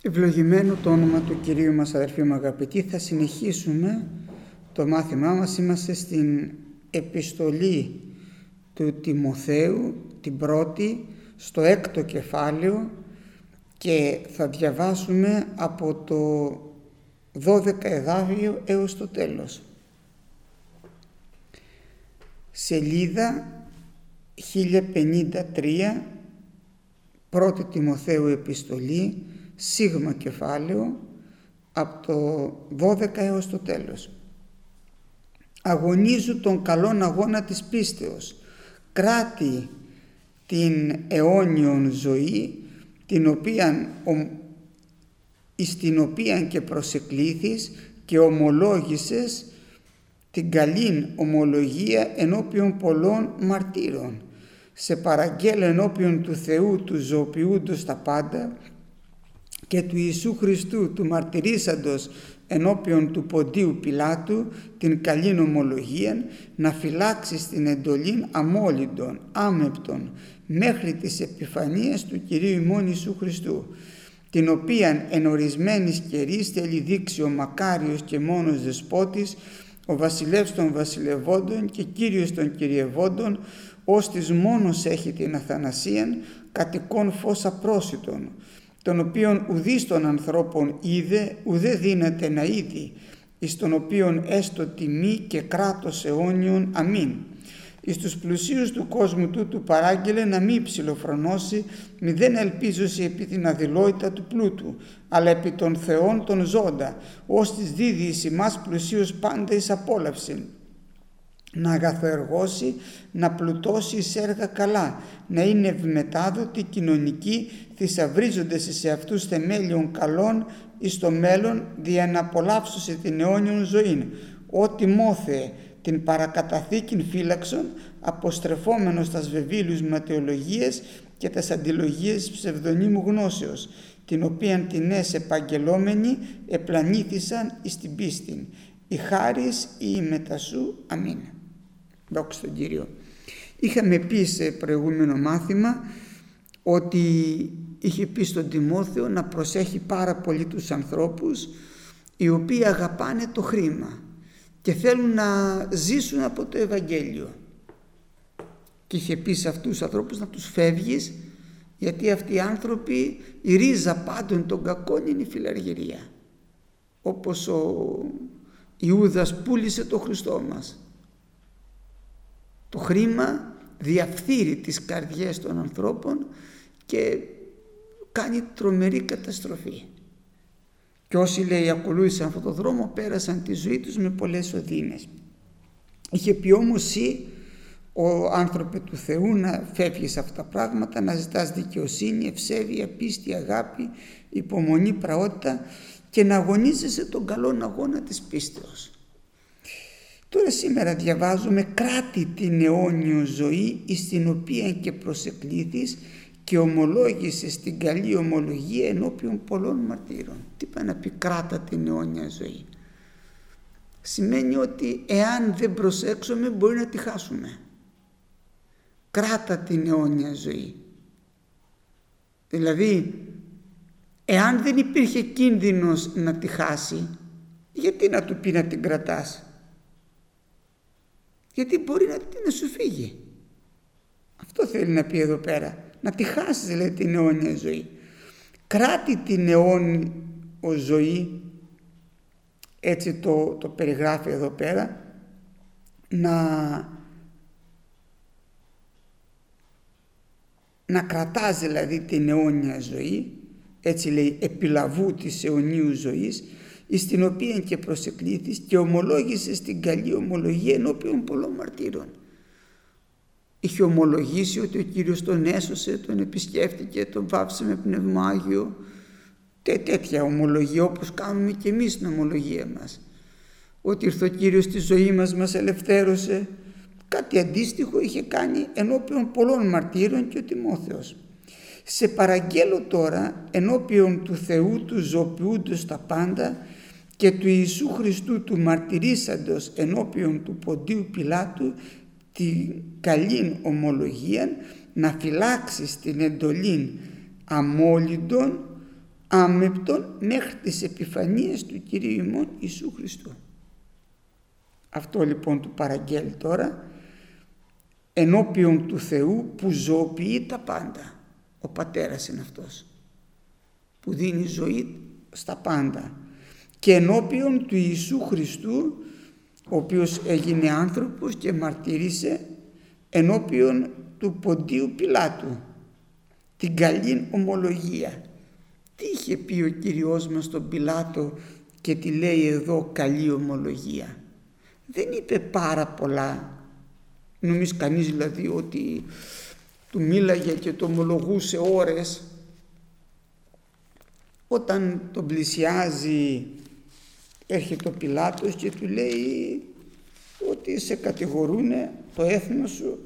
Ευλογημένο το όνομα του Κυρίου μας, αδερφοί μου αγαπητοί. Θα συνεχίσουμε το μάθημά μας. Είμαστε στην επιστολή του Τιμοθέου, την πρώτη, στο 6ο κεφάλαιο, και θα διαβάσουμε από το 12 εδάφιο έως το τέλος. Σελίδα 1053, 1η Τιμοθέου επιστολή, σίγμα κεφάλαιο, από το 12 έως το τέλος. Αγωνίζου τον καλόν αγώνα της πίστεως, κράτη την αιώνιον ζωή, στην οποία και προσεκλήθης και ομολόγησες την καλήν ομολογία ενώπιον πολλών μαρτύρων. Σε παραγγέλω ενώπιον του Θεού του ζωοποιούντος τα πάντα και του Ιησού Χριστού του μαρτυρήσαντος ενώπιον του Ποντίου Πιλάτου την καλήν ομολογίαν, να φυλάξεις την εντολήν αμόλυντον, άμεπτον, μέχρι της επιφανίας του Κυρίου ημών Ιησού Χριστού, την οποίαν εν ορισμένης καιρής θέλει δείξει ο μακάριος και μόνος δεσπότης, ο βασιλεύς των βασιλευόντων και κύριος των κυριευόντων, ως της μόνος έχει την αθανασίαν, κατοικών φως απρόσιτον, τον οποίον ουδείς των ανθρώπων είδε, ουδέ δύναται να είδει, εις τον οποίον έστω τιμή και κράτος αιώνιον. Αμήν. Εις τους πλουσίους του κόσμου τούτου παράγγελε να μην ψηλοφρονώσει, μη δεν ελπίζωση επί την αδειλότητα του πλούτου, αλλά επί των θεών των ζώντα, ως της δίδει εις ημάς πλουσίους πάντα εις απόλαυσιν, να αγαθοεργώσει, να πλουτώσει εις έργα καλά, να είναι ευμετάδοτη κοινωνική, θησαυρίζοντες εις αυτούς θεμέλιων καλών εις το μέλλον, δια να απολαύσωσε την αιώνιον ζωήν. Ω Τιμόθεε, την παρακαταθήκην φύλαξον, αποστρεφόμενος τας βεβήλους ματαιολογίες και τας αντιλογίες ψευδονύμου γνώσεως, την οποίαν την επαγγελόμενοι επλανήθησαν εις την πίστην. Η χάρις ή η μετασού. Αμήν. Δόξα τον Κύριο. Είχαμε πει σε προηγούμενο μάθημα ότι είχε πει στον Τιμόθεο να προσέχει πάρα πολύ τους ανθρώπους οι οποίοι αγαπάνε το χρήμα και θέλουν να ζήσουν από το Ευαγγέλιο, και είχε πει σε αυτούς τους ανθρώπους να τους φεύγεις, γιατί αυτοί οι άνθρωποι, η ρίζα πάντων των κακών είναι η φιλαργυρία, όπως ο Ιούδας πούλησε το Χριστό μας. Το χρήμα διαφθείρει τις καρδιές των ανθρώπων και κάνει τρομερή καταστροφή. Και όσοι, λέει, ακολούθησαν αυτόν τον δρόμο πέρασαν τη ζωή τους με πολλές οδύνες. Είχε πει όμως εσύ, ο άνθρωπο του Θεού, να φεύγεις αυτά τα πράγματα, να ζητάς δικαιοσύνη, ευσέβεια, πίστη, αγάπη, υπομονή, πραότητα και να αγωνίζεσαι τον καλόν αγώνα της πίστεως. Τώρα σήμερα διαβάζουμε κράτη την αιώνιο ζωή, εις την οποία και προσεκλήθης και ομολόγησες την καλή ομολογία ενώπιον πολλών μαρτύρων. Τι πάει να πει κράτα την αιώνια ζωή? Σημαίνει ότι εάν δεν προσέξουμε μπορεί να τη χάσουμε. Κράτα την αιώνια ζωή. Δηλαδή, εάν δεν υπήρχε κίνδυνος να τη χάσει, γιατί να του πει να την κρατάς? Γιατί μπορεί να σου φύγει. Αυτό θέλει να πει εδώ πέρα. Να τη χάσεις, δηλαδή, την αιώνια ζωή. Κράτη την αιώνια ζωή, έτσι το περιγράφει εδώ πέρα, να κρατάς δηλαδή την αιώνια ζωή, έτσι λέει, επιλαβού της αιωνίου ζωής, εις την οποία και προσεκλήθης και ομολόγησες την καλή ομολογία ενώπιον πολλών μαρτύρων. Είχε ομολογήσει ότι ο Κύριος τον έσωσε, τον επισκέφτηκε, τον βάψε με Πνεύμα Άγιο, τέτοια ομολογία όπως κάνουμε και εμείς την ομολογία μας. Ότι ήρθε ο Κύριος στη ζωή μας ελευθέρωσε. Κάτι αντίστοιχο είχε κάνει ενώπιον πολλών μαρτύρων και ο Τιμόθεος. Σε παραγγέλω τώρα ενώπιον του Θεού του ζωοποιούντος τα πάντα και του Ιησού Χριστού του μαρτυρήσαντος ενώπιον του Ποντίου Πιλάτου την καλήν ομολογίαν, να φυλάξεις την εντολήν αμόλυντον, άμεπτον μέχρι τις επιφανίες του Κυρίου ημών Ιησού Χριστού. Αυτό λοιπόν του παραγγέλει τώρα ενώπιον του Θεού που ζωοποιεί τα πάντα. Ο Πατέρας είναι αυτός που δίνει ζωή στα πάντα, και ενώπιον του Ιησού Χριστού, ο οποίος έγινε άνθρωπος και μαρτύρησε ενώπιον του Ποντίου Πιλάτου την καλή ομολογία. Τι είχε πει ο Κύριος μας στον Πιλάτο και τι λέει εδώ καλή ομολογία? Δεν είπε πάρα πολλά. Νομίζει κανείς δηλαδή ότι του μίλαγε και το ομολογούσε ώρες? Όταν τον πλησιάζει έρχεται ο Πιλάτος και του λέει ότι σε κατηγορούνε το έθνος σου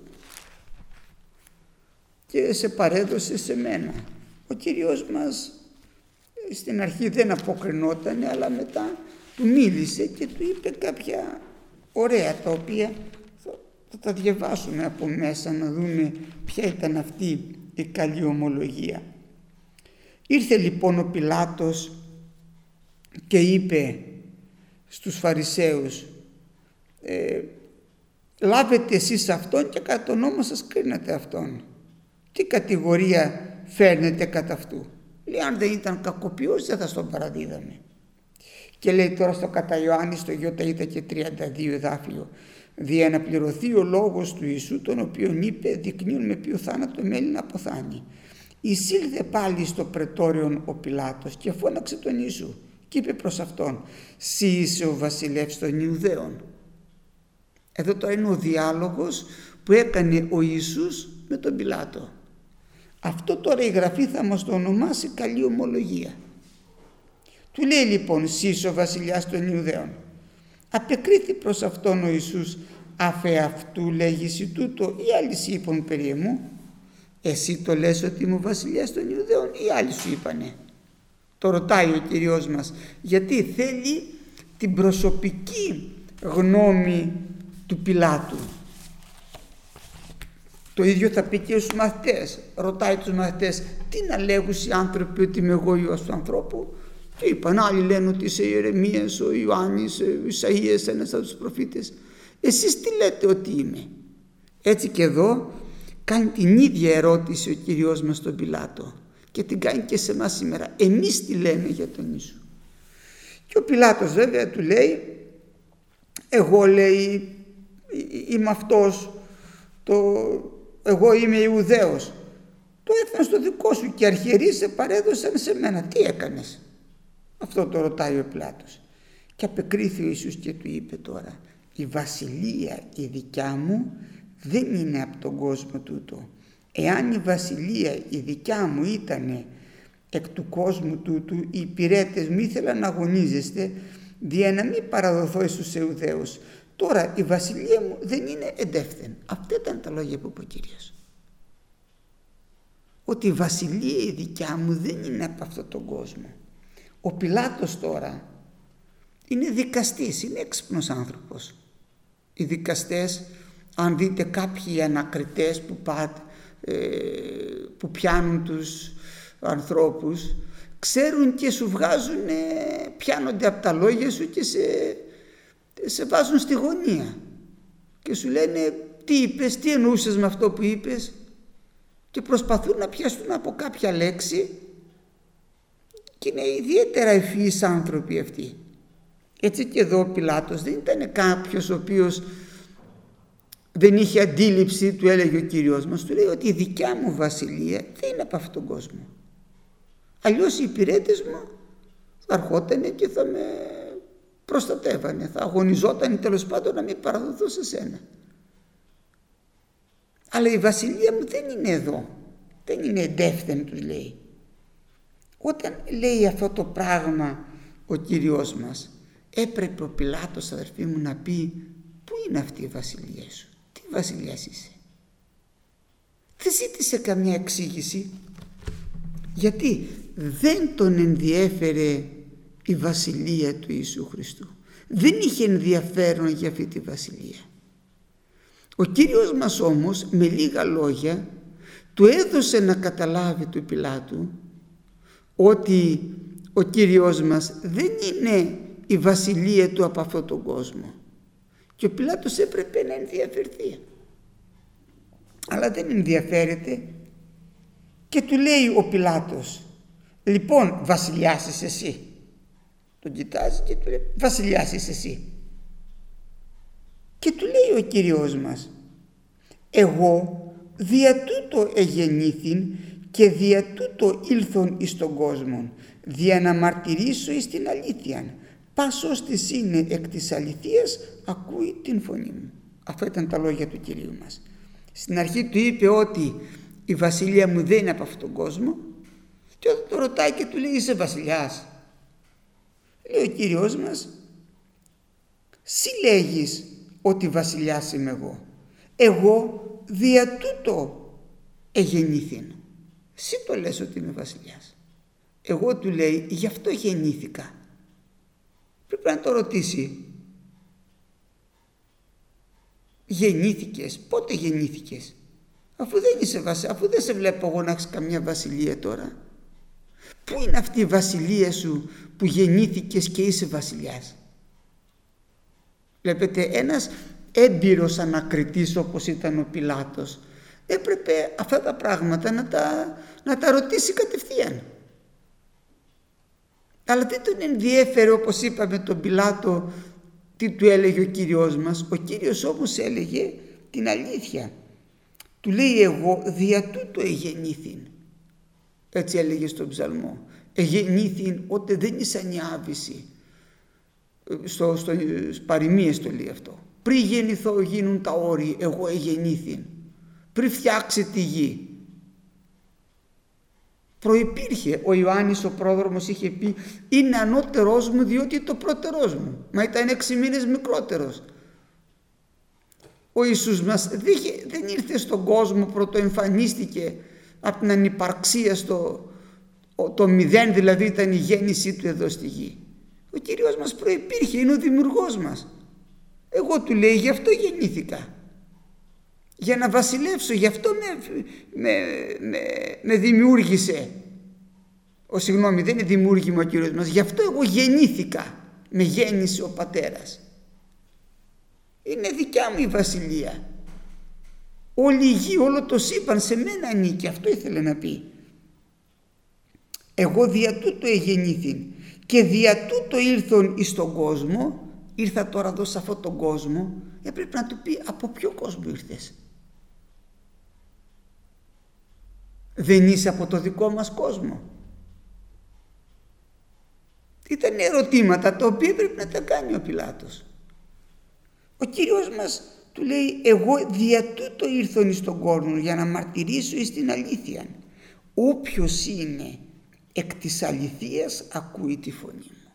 και σε παρέδωσε σε μένα. Ο Κύριος μας στην αρχή δεν αποκρινόταν, αλλά μετά του μίλησε και του είπε κάποια ωραία, τα οποία θα τα διαβάσουμε από μέσα να δούμε ποια ήταν αυτή η καλή ομολογία. Ήρθε λοιπόν ο Πιλάτος και είπε στους Φαρισαίους, λάβετε εσείς αυτόν και κατά τον νόμο σας κρίνετε αυτόν. Τι κατηγορία φέρνετε κατά αυτού? Λέει, αν δεν ήταν κακοποιός δεν θα στον παραδίδαμε. Και λέει τώρα στο κατά Ιωάννη, στο Ιωτα και 32 εδάφιο, δια να πληρωθεί ο λόγος του Ιησού, τον οποίον είπε, δεικνύουν με ποιο θάνατο μέλει να αποθάνει. Εισήλθε πάλι στο πρετόριον ο Πιλάτος και φώναξε τον Ιησού και είπε προς αυτόν, «Συ είσαι ο βασιλεύς των Ιουδαίων». Εδώ τώρα είναι ο διάλογος που έκανε ο Ιησούς με τον Πιλάτο. Αυτό τώρα η Γραφή θα μας το ονομάσει καλή ομολογία. Του λέει λοιπόν, «Συ είσαι ο βασιλιάς των Ιουδαίων». Απεκρίθη προς αυτόν ο Ιησούς, «Αφ' αυτού λέγεις τούτο ή άλλοι σου είπαν περί εμού? Εσύ το λες ότι είμαι ο βασιλιάς των Ιουδαίων ή άλλοι σου είπανε?» Το ρωτάει ο Κύριος μας, γιατί θέλει την προσωπική γνώμη του Πιλάτου. Το ίδιο θα πει και στους μαθητές. Ρωτάει τους μαθητές, τι να λέγουν οι άνθρωποι ότι είμαι εγώ Υιός του ανθρώπου? Και είπαν, άλλοι λένε ότι είσαι Ιερεμίας, ο Ιωάννης, ο Ισαΐας, ένας από τους προφήτες. Εσείς τι λέτε ότι είμαι? Έτσι και εδώ κάνει την ίδια ερώτηση ο Κύριος μας στον Πιλάτο και την κάνει και σε εμάς σήμερα. Εμείς τι λέμε για τον Ιησού? Και ο Πιλάτος βέβαια του λέει, εγώ λέει είμαι αυτός, εγώ είμαι Ιουδαίος, το έθνος το δικό σου και αρχιερείς σε παρέδωσαν σε μένα, τι έκανες? Αυτό το ρωτάει ο Πιλάτος. Και απεκρίθη ο Ιησούς και του είπε τώρα, η βασιλεία η δικιά μου δεν είναι από τον κόσμο τούτο. Εάν η βασιλεία η δικιά μου ήταν εκ του κόσμου τούτου, οι υπηρέτες μου ήθελαν να αγωνίζεστε δια να μην παραδοθώ στους Ιουδαίους. Τώρα η βασιλεία μου δεν είναι εντεύθεν. Αυτά ήταν τα λόγια που είπε ο Κύριος. Ότι η βασιλεία η δικιά μου δεν είναι από αυτόν τον κόσμο. Ο Πιλάτος τώρα είναι δικαστής, είναι έξυπνος άνθρωπος. Οι δικαστές, αν δείτε κάποιοι ανακριτές που πιάνουν τους ανθρώπους, ξέρουν και σου βγάζουν, πιάνονται από τα λόγια σου και σε βάζουν στη γωνία και σου λένε τι είπες, τι εννοούσες με αυτό που είπες, και προσπαθούν να πιαστούν από κάποια λέξη, και είναι ιδιαίτερα ευφυείς άνθρωποι αυτοί. Έτσι και εδώ ο Πιλάτος δεν ήταν κάποιος ο οποίος δεν είχε αντίληψη, του έλεγε ο Κύριος μας, του λέει ότι η δικιά μου βασιλεία δεν είναι από αυτόν τον κόσμο. Αλλιώς οι υπηρέτες μου θα ερχότανε και θα με προστατεύανε, θα αγωνιζότανε τέλος πάντων να μην παραδοθώ σε σένα. Αλλά η βασιλεία μου δεν είναι εδώ, δεν είναι εντεύθεν, τους λέει. Όταν λέει αυτό το πράγμα ο Κύριος μας, έπρεπε ο Πιλάτος, αδερφοί μου, να πει, πού είναι αυτή η βασιλεία σου, τι βασιλιάς είσαι? Δεν ζήτησε καμιά εξήγηση, γιατί δεν τον ενδιέφερε η βασιλεία του Ιησού Χριστού. Δεν είχε ενδιαφέρον για αυτή τη βασιλεία. Ο Κύριος μας όμως με λίγα λόγια του έδωσε να καταλάβει του Πιλάτου ότι ο Κύριος μας δεν είναι η βασιλεία του από αυτόν τον κόσμο. Και ο Πιλάτος έπρεπε να ενδιαφερθεί. Αλλά δεν ενδιαφέρεται και του λέει ο Πιλάτος, λοιπόν βασιλιάς είσαι εσύ. Τον κοιτάζει και του λέει, βασιλιάς είσαι εσύ. Και του λέει ο Κύριος μας, εγώ δια τούτο εγεννήθην και δια τούτο ήλθον εις τον κόσμο, δια να μαρτυρήσω εις την αλήθεια. Πας ώστις είναι εκ της αληθείας, ακούει την φωνή μου. Αυτά ήταν τα λόγια του Κυρίου μας. Στην αρχή του είπε ότι η βασιλεία μου δεν είναι από αυτόν τον κόσμο, και όταν το ρωτάει και του λέει, είσαι βασιλιάς? Λέει ο Κύριος μας, «Συ λέγεις ότι βασιλιάς είμαι εγώ. Εγώ δια τούτο εγεννήθην. Συ το λες ότι είμαι βασιλιάς. Εγώ», του λέει, «γι' αυτό γεννήθηκα». Πρέπει να το ρωτήσει. Γεννήθηκες, πότε γεννήθηκες? Αφού δεν είσαι βασιλιάς, αφού δεν σε βλέπω εγώ να έχεις καμιά βασιλεία τώρα. Πού είναι αυτή η βασιλεία σου που γεννήθηκες και είσαι βασιλιάς? Βλέπετε, ένας έμπειρος ανακριτής όπως ήταν ο Πιλάτος έπρεπε αυτά τα πράγματα να τα ρωτήσει κατευθείαν. Αλλά δεν τον ενδιέφερε, όπως είπαμε, τον Πιλάτο τι του έλεγε ο Κύριος μας. Ο Κύριος όμως έλεγε την αλήθεια. Του λέει, εγώ δια τούτο εγεννήθην. Έτσι έλεγε στον ψαλμό. Εγεννήθην ότι δεν ήσαν η άβηση. Στο παροιμίες το λέει αυτό. Πριν γεννηθώ γίνουν τα όρη, εγώ εγεννήθην. Πριν φτιάξει τη γη. Προϋπήρχε. Ο Ιωάννης ο πρόδρομος είχε πει, είναι ανώτερός μου διότι το πρώτερός μου. Μα ήταν 6 μήνες μικρότερος. Ο Ιησούς μας δεν ήρθε στον κόσμο, πρωτοεμφανίστηκε από την ανυπαρξία το μηδέν, δηλαδή ήταν η γέννησή του εδώ στη γη. Ο Κύριος μας προϋπήρχε, είναι ο δημιουργός μας. Εγώ, του λέει, γι' αυτό γεννήθηκα. Για να βασιλεύσω, γι' αυτό με δημιούργησε. Συγγνώμη, δεν είναι δημιούργημα ο Κύριος μας, γι' αυτό εγώ γεννήθηκα. Με γέννησε ο Πατέρας. Είναι δικιά μου η βασιλεία. Όλη η γη, όλο το σύμπαν σε μένα ανήκει. Αυτό ήθελε να πει. Εγώ δια τούτο εγεννήθην και δια τούτο ήλθον εις τον κόσμο. Ήρθα τώρα εδώ σε αυτόν τον κόσμο. Έπρεπε να του πει, από ποιο κόσμο ήρθες? Δεν είσαι από το δικό μας κόσμο? Ήταν ερωτήματα τα οποία έπρεπε να τα κάνει ο Πιλάτος. Ο Κύριος μας του λέει, εγώ δια τούτο ήρθον εις τον κόσμο για να μαρτυρήσω εις την αλήθεια. Όποιος είναι εκ της αληθείας ακούει τη φωνή μου.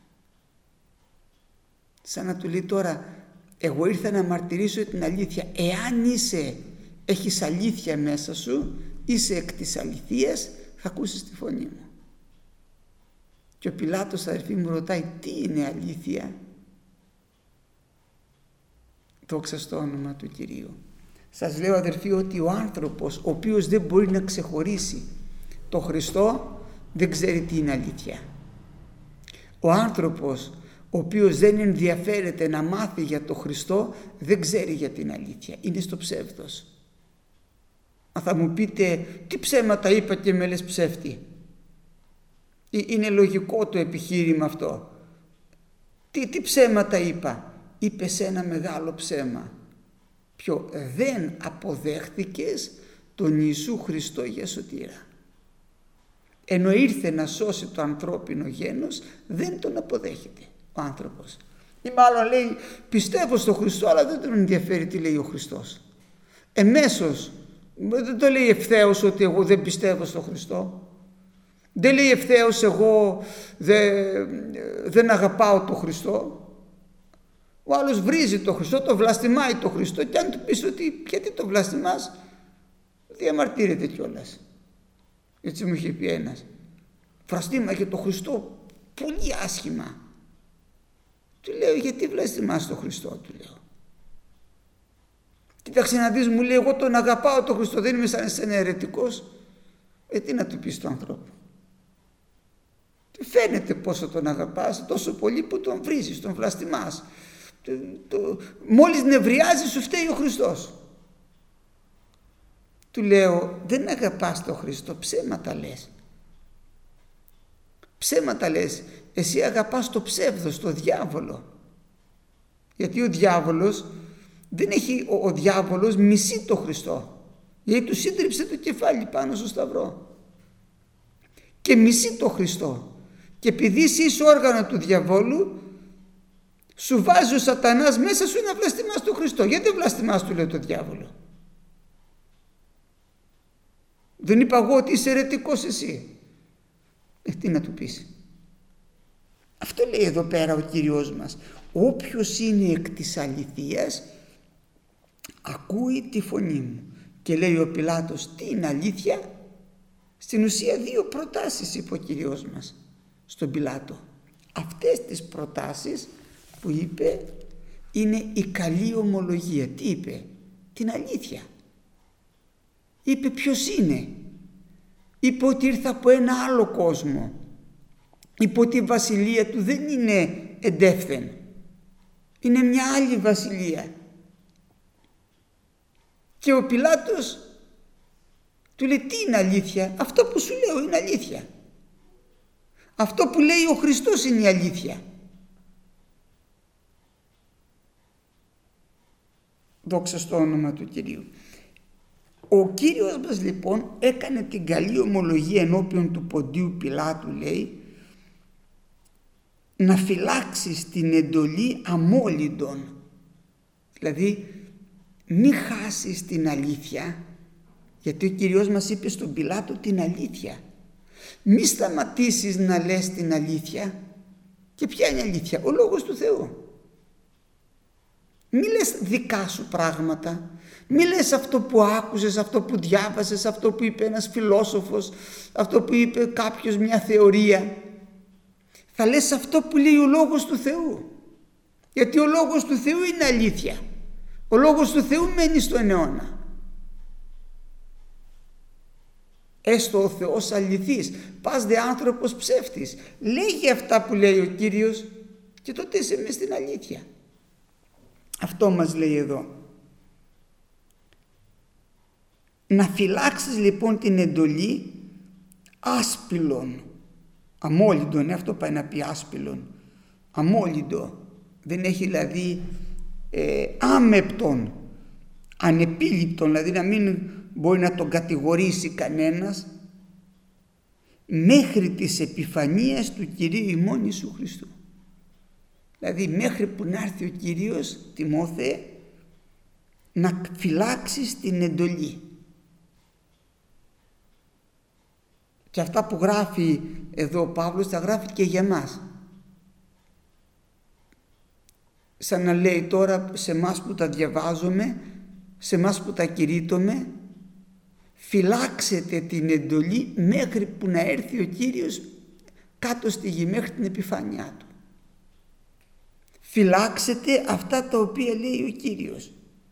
Σαν να του λέει τώρα, εγώ ήρθα να μαρτυρήσω την αλήθεια. Εάν έχεις αλήθεια μέσα σου, είσαι εκ της αληθείας, θα ακούσεις τη φωνή μου. Και ο Πιλάτος, αδερφοί μου, ρωτάει, τι είναι αλήθεια? Δόξα στο όνομα του Κυρίου. Σας λέω, αδερφοί, ότι ο άνθρωπος ο οποίος δεν μπορεί να ξεχωρίσει το Χριστό δεν ξέρει τι είναι αλήθεια. Ο άνθρωπος ο οποίος δεν ενδιαφέρεται να μάθει για το Χριστό δεν ξέρει για την αλήθεια. Είναι στο ψεύδος. Αν θα μου πείτε, τι ψέματα είπα και με λες ψεύτη? Είναι λογικό το επιχείρημα αυτό. Τι ψέματα είπα? Είπες ένα μεγάλο ψέμα. Ποιο? Δεν αποδέχθηκες τον Ιησού Χριστό για σωτήρα. Ενώ ήρθε να σώσει το ανθρώπινο γένος, δεν τον αποδέχεται ο άνθρωπος. Ή μάλλον λέει, πιστεύω στον Χριστό, αλλά δεν τον ενδιαφέρει τι λέει ο Χριστός. Εμέσως, δεν το λέει ευθέως ότι εγώ δεν πιστεύω στον Χριστό. Δεν λέει ευθέως εγώ δεν αγαπάω τον Χριστό. Ο άλλος βρίζει τον Χριστό, το βλαστημάει τον Χριστό, και αν του πεις ότι γιατί το βλαστημάς, διαμαρτύρεται κιόλας. Έτσι μου είχε πει ένας. Βλαστήμαγε τον Χριστό πολύ άσχημα. Του λέω, γιατί βλαστημάς τον Χριστό? Του λέω. Κοίταξε να δεις, μου λέει, εγώ τον αγαπάω τον Χριστό, δεν είμαι σαν εσένα αιρετικός. Τι να του πεις στον άνθρωπο? Φαίνεται πόσο τον αγαπάς, τόσο πολύ που τον βρίζεις, τον βλαστημάς. Μόλις νευριάζει σου φταίει ο Χριστός. Του λέω, δεν αγαπάς τον Χριστό, ψέματα λες. Ψέματα λες, εσύ αγαπάς το ψεύδος, το διάβολο. Γιατί ο διάβολος ο διάβολος μισεί το Χριστό. Γιατί του σύντριψε το κεφάλι πάνω στο σταυρό. Και μισεί το Χριστό. Και επειδή είσαι όργανο του διαβόλου, σου βάζει ο σατανάς μέσα σου να βλαστημάς τον Χριστό. Γιατί δεν βλαστημάς, του λέει, το διάβολο? Δεν είπα εγώ ότι είσαι αιρετικός εσύ? Τι να του πεις? Αυτό λέει εδώ πέρα ο Κύριος μας. Όποιος είναι εκ της αληθείας ακούει τη φωνή μου. Και λέει ο Πιλάτος, τι είναι αλήθεια? Στην ουσία 2 προτάσεις είπε ο Κύριος μας στον Πιλάτο. Αυτές τις προτάσεις που είπε είναι η καλή ομολογία. Τι είπε? Την αλήθεια. Είπε ποιος είναι. Είπε ότι ήρθε από ένα άλλο κόσμο. Είπε ότι η βασιλεία του δεν είναι εντεύθεν. Είναι μια άλλη βασιλεία. Και ο Πιλάτος του λέει, τι είναι αλήθεια? Αυτό που σου λέω είναι αλήθεια. Αυτό που λέει ο Χριστός είναι η αλήθεια. Δόξα στο όνομα του Κυρίου. Ο Κύριος μας λοιπόν έκανε την καλή ομολογία ενώπιον του Ποντίου Πιλάτου, λέει, να φυλάξεις την εντολή αμόλυντον. Δηλαδή μη χάσεις την αλήθεια, γιατί ο Κύριος μας είπε στον Πιλάτο την αλήθεια. Μη σταματήσεις να λες την αλήθεια. Και ποια είναι η αλήθεια? Ο Λόγος του Θεού. Μη λες δικά σου πράγματα. Μη λες αυτό που άκουσες, αυτό που διάβασες, αυτό που είπε ένας φιλόσοφος, αυτό που είπε κάποιος, μια θεωρία. Θα λες αυτό που λέει ο Λόγος του Θεού. Γιατί ο Λόγος του Θεού είναι αλήθεια. Ο Λόγος του Θεού μένει στον αιώνα. Έστω ο Θεός αληθής, πας δε άνθρωπος ψεύτης. Λέγει αυτά που λέει ο Κύριος και τότε είσαι μες στην αλήθεια. Αυτό μας λέει εδώ. Να φυλάξεις λοιπόν την εντολή άσπυλον. Αμόλυντον, αυτό πάει να πει άσπυλον. Αμόλυντο. Δεν έχει δηλαδή άμεπτον, ανεπίληπτον, δηλαδή να μην μπορεί να τον κατηγορήσει κανένας, μέχρι της επιφανείας του Κυρίου ημών Ιησού Χριστού. Δηλαδή μέχρι που να έρθει ο Κύριος, Τιμόθεε, να φυλάξεις την εντολή. Και αυτά που γράφει εδώ ο Παύλος τα γράφει και για μας. Σαν να λέει τώρα σε εμάς που τα διαβάζουμε, σε εμάς που τα κηρύττουμε, φυλάξετε την εντολή μέχρι που να έρθει ο Κύριος κάτω στη γη, μέχρι την επιφάνειά του. Φυλάξετε αυτά τα οποία λέει ο Κύριος,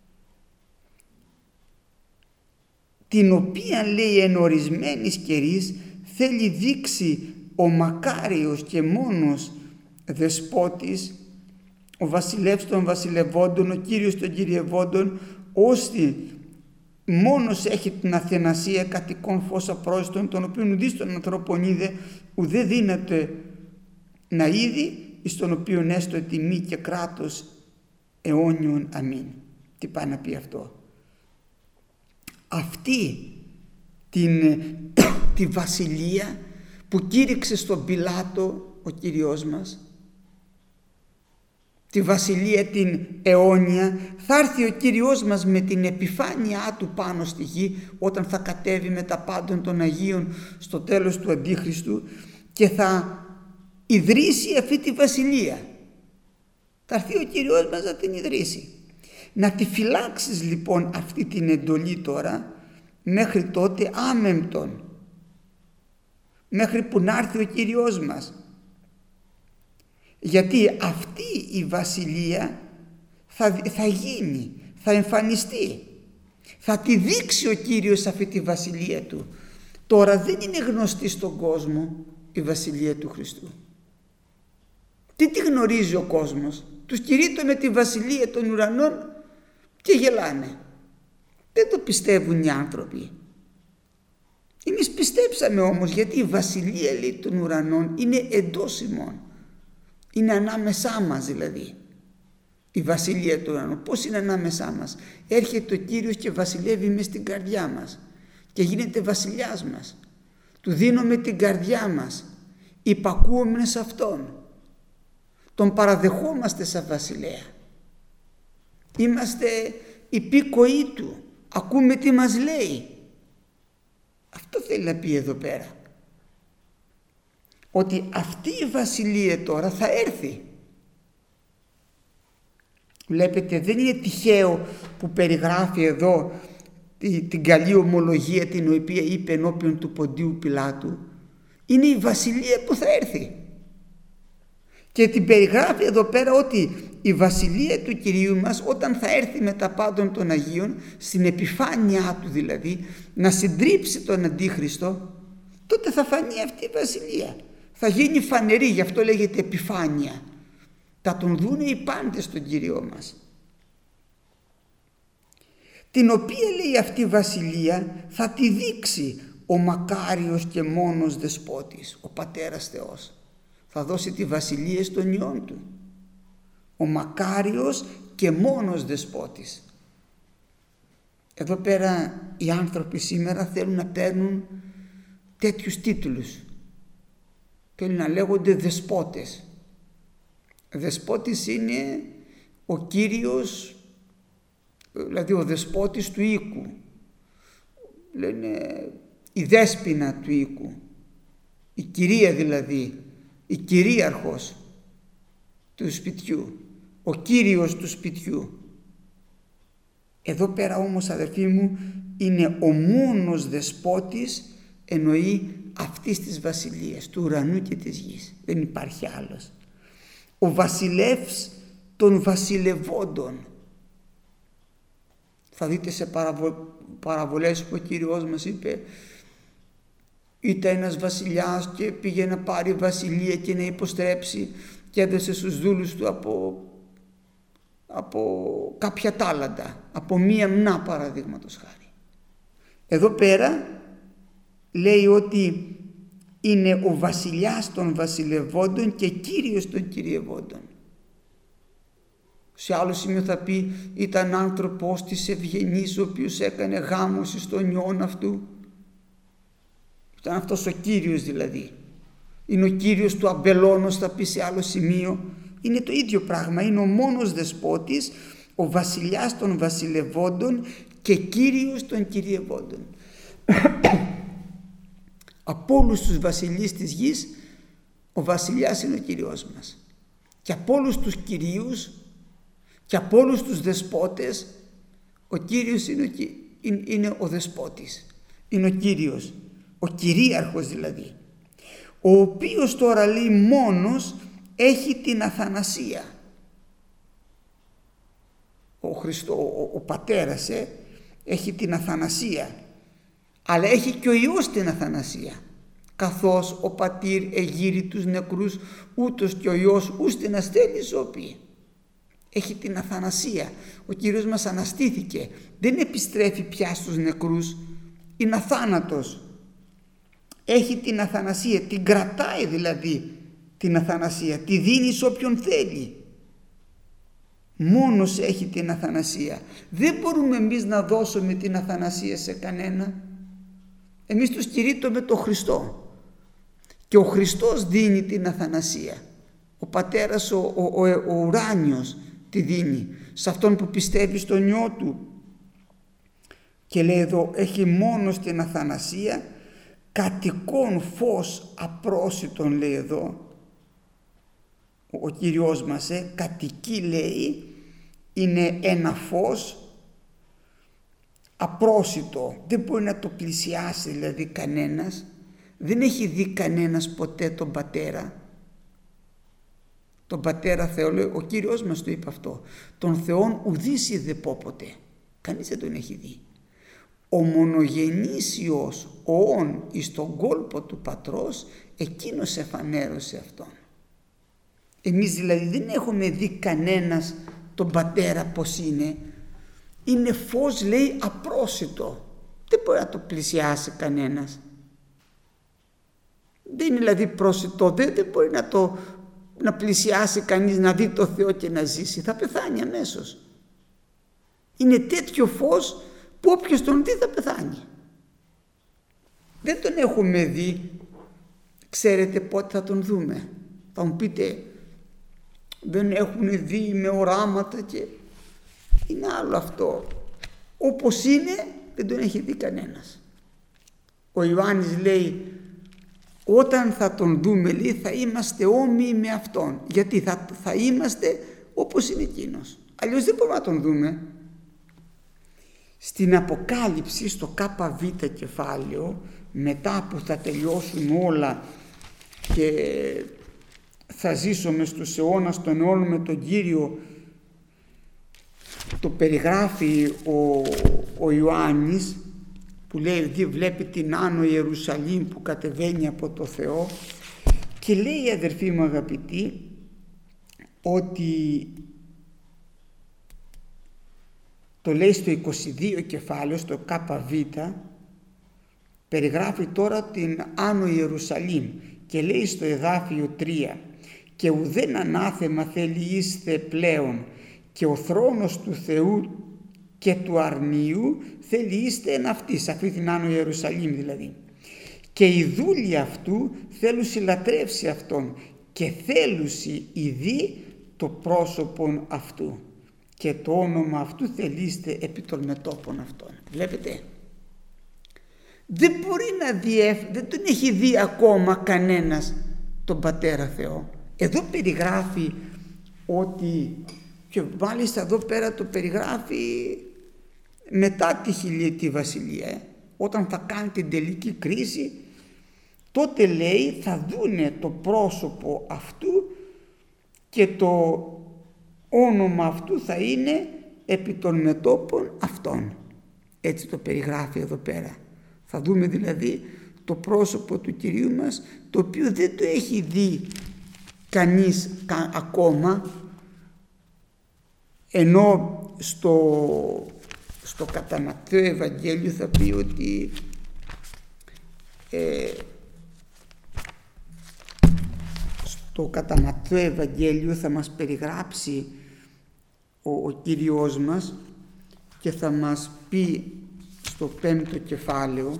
την οποία λέει εν ορισμένης καιρής θέλει δείξει ο μακάριος και μόνος δεσπότης, ο βασιλεύς των βασιλευόντων, ο Κύριος των κυριευόντων, ώστε μόνος έχει την αθενασία κατοικών φως απρόσιτον, τον οποίον ουδείς των ανθρώπων είδε, ουδέ δύναται να είδει, εις τον οποίον έστω τιμή και κράτος αιώνιον. Αμήν. Τι πάει να πει αυτό? Αυτή τη βασιλεία που κήρυξε στον Πιλάτο ο Κύριος μας, τη βασιλεία την αιώνια, θα έρθει ο Κύριος μας με την επιφάνειά του πάνω στη γη, όταν θα κατέβει με τα πάντων των Αγίων στο τέλος του Αντίχριστου και θα ιδρύσει αυτή τη βασιλεία. Θα έρθει ο Κύριος μας να την ιδρύσει. Να τη φυλάξεις λοιπόν αυτή την εντολή τώρα, μέχρι τότε άμεμπτον, μέχρι που να έρθει ο Κύριος μας. Γιατί αυτή η βασιλεία θα γίνει, θα εμφανιστεί, θα τη δείξει ο Κύριος αυτή τη βασιλεία του. Τώρα δεν είναι γνωστή στον κόσμο, η Βασιλεία του Χριστού. Τι τη γνωρίζει ο κόσμος? Τους κηρύττω με τη Βασιλεία των ουρανών και γελάνε. Δεν το πιστεύουν οι άνθρωποι. Εμείς πιστέψαμε όμως, γιατί η Βασιλεία, λέει, των ουρανών είναι εντός ημών. Είναι ανάμεσά μας δηλαδή. Η Βασιλεία του ουρανού. Πώς είναι ανάμεσά μας? Έρχεται ο Κύριος και βασιλεύει μες στην καρδιά μας και γίνεται βασιλιάς μας. Του δίνουμε την καρδιά μας, υπακούουμε σε Αυτόν. Τον παραδεχόμαστε σαν βασιλέα. Είμαστε υπήκοοι Του. Ακούμε τι μας λέει. Αυτό θέλει να πει εδώ πέρα. Ότι αυτή η βασιλεία τώρα θα έρθει. Βλέπετε, δεν είναι τυχαίο που περιγράφει εδώ την καλή ομολογία την οποία είπε ενώπιον του Ποντίου Πιλάτου. Είναι η βασιλεία που θα έρθει. Και την περιγράφει εδώ πέρα ότι η βασιλεία του Κυρίου μας, όταν θα έρθει με τα πάντων των Αγίων, στην επιφάνειά του δηλαδή, να συντρίψει τον Αντίχριστο, τότε θα φανεί αυτή η βασιλεία. Θα γίνει φανερή, γι' αυτό λέγεται επιφάνεια. Θα τον δούνε οι πάντες τον Κύριο μας. Την οποία, λέει, αυτή βασιλεία θα τη δείξει ο μακάριος και μόνος δεσπότης, ο Πατέρας Θεός. Θα δώσει τη βασιλεία στον Υιόν Του. Ο μακάριος και μόνος δεσπότης. Εδώ πέρα οι άνθρωποι σήμερα θέλουν να παίρνουν τέτοιους τίτλους. Θέλουν να λέγονται δεσπότες. Δεσπότης είναι ο Κύριος, δηλαδή ο δεσπότης του οίκου. Λένε η δέσποινα του οίκου. Η κυρία δηλαδή, η κυρίαρχος του σπιτιού, ο κύριος του σπιτιού. Εδώ πέρα όμως, αδερφοί μου, είναι ο μόνος δεσπότης, εννοεί αυτής της βασιλείας, του ουρανού και της γης. Δεν υπάρχει άλλος. Ο βασιλεύς των βασιλευόντων. Θα δείτε σε παραβολές που ο Κύριος μας είπε, ήταν ένας βασιλιάς και πήγε να πάρει βασιλεία και να υποστρέψει και έδωσε στους δούλους του από κάποια τάλαντα, από μία μνά παραδείγματος χάρη. Εδώ πέρα λέει ότι είναι ο βασιλιάς των βασιλευόντων και κύριος των κυριευόντων. Σε άλλο σημείο θα πει ήταν άνθρωπος της ευγενής, ο οποίος έκανε γάμωση στον Υιόν αυτού. Ήταν αυτός ο Κύριος δηλαδή. Είναι ο Κύριος του αμπελώνος, θα πει σε άλλο σημείο. Είναι το ίδιο πράγμα. Είναι ο μόνος δεσπότης, ο βασιλιάς των βασιλευόντων και Κύριος των κυριευόντων. Από όλους τους βασιλείς της γης, ο βασιλιάς είναι ο Κύριος μας. Και από όλους τους κυρίους και από όλους τους δεσπότες, ο Κύριος είναι ο δεσπότης. Είναι ο Κύριος, ο κυρίαρχος δηλαδή, ο οποίος τώρα, λέει, μόνος έχει την αθανασία. Ο Πατέρας έχει την αθανασία, αλλά έχει και ο Υιός την αθανασία. Καθώς ο Πατήρ εγείρει τους νεκρούς, ούτως και ο Υιός ους την αστέλει σώπη. Έχει την αθανασία. Ο Κύριος μας αναστήθηκε. Δεν επιστρέφει πια στους νεκρούς. Είναι αθάνατος. Έχει την αθανασία. Την κρατάει δηλαδή την αθανασία. Τη δίνει σε όποιον θέλει. Μόνος έχει την αθανασία. Δεν μπορούμε εμείς να δώσουμε την αθανασία σε κανένα. Εμείς τους κηρύττουμε τον Χριστό. Και ο Χριστός δίνει την αθανασία. Ο Πατέρας ο ουράνιος τη δίνει σε αυτόν που πιστεύει στον Υιό Του. Και λέει εδώ, έχει μόνος την αθανασία, κατοικών φως απρόσιτον, λέει εδώ ο Κύριος μας, κατοικεί, λέει, είναι ένα φως απρόσιτο, δεν μπορεί να το πλησιάσει δηλαδή κανένας. Δεν έχει δει κανένας ποτέ τον Πατέρα. Τον Πατέρα Θεό, λέει, ο Κύριος μας το είπε αυτό. Τον Θεόν ουδής είδε πόποτε. Κανείς δεν τον έχει δει. ο μονογενής Υιός, ο Ων εις τον κόλπο του Πατρός, εκείνος εφανέρωσε Αυτόν. Εμείς δηλαδή δεν έχουμε δει κανένας τον Πατέρα πως είναι. Είναι φως, λέει, απρόσιτο. Δεν μπορεί να το πλησιάσει κανένας. Δεν είναι δηλαδή πρόσιτο, δεν μπορεί να πλησιάσει κανείς, να δει το Θεό και να ζήσει. Θα πεθάνει αμέσως. Είναι τέτοιο φως που όποιος τον δει θα πεθάνει. Δεν τον έχουμε δει. Ξέρετε πότε θα τον δούμε? Θα μου πείτε, δεν έχουν δει με οράματα και... Είναι άλλο αυτό. Όπως είναι δεν τον έχει δει κανένας. Ο Ιωάννης λέει, όταν θα τον δούμε, λέει, θα είμαστε όμοιοι με Αυτόν. Γιατί θα είμαστε όπως είναι εκείνος. Αλλιώς δεν μπορούμε να τον δούμε. Στην Αποκάλυψη, στο ΚΒ κεφάλαιο, μετά που θα τελειώσουν όλα και θα ζήσουμε στους αιώνας των αιώνων με τον Κύριο, το περιγράφει ο Ιωάννης, που λέει, βλέπει την Άνω Ιερουσαλήμ που κατεβαίνει από το Θεό, και λέει, αδερφοί μου αγαπητοί, ότι το λέει στο 22 κεφάλαιο, στο ΚΒ, περιγράφει τώρα την Άνω Ιερουσαλήμ και λέει στο εδάφιο 3, και ουδέν ανάθεμα θέλει είστε πλέον, και ο θρόνος του Θεού και του αρνίου θέλει είστε εν αυτής, αυτή την Άνω Ιερουσαλήμ δηλαδή. Και οι δούλοι αυτού θέλουσι λατρεύσει Αυτόν και θέλουσι ειδεί το πρόσωπον αυτού και το όνομα αυτού θελείστε επί των μετώπων Αυτών. Βλέπετε, δεν μπορεί να δει, δεν τον έχει δει ακόμα κανένας τον Πατέρα Θεό. Εδώ περιγράφει ότι, και μάλιστα εδώ πέρα το περιγράφει μετά τη χιλιετή βασιλεία, όταν θα κάνει την τελική κρίση, τότε λέει θα δούνε το πρόσωπο αυτού και το όνομα αυτού θα είναι επί των μετώπων Αυτών. Έτσι το περιγράφει εδώ πέρα. Θα δούμε δηλαδή το πρόσωπο του Κυρίου μας, το οποίο δεν το έχει δει κανείς ακόμα, ενώ στο κατά Ματθαίο Ευαγγέλιο θα πει ότι στο κατά Ματθαίο Ευαγγέλιο θα μας περιγράψει ο Κύριος μας και θα μας πει στο 5ο κεφάλαιο,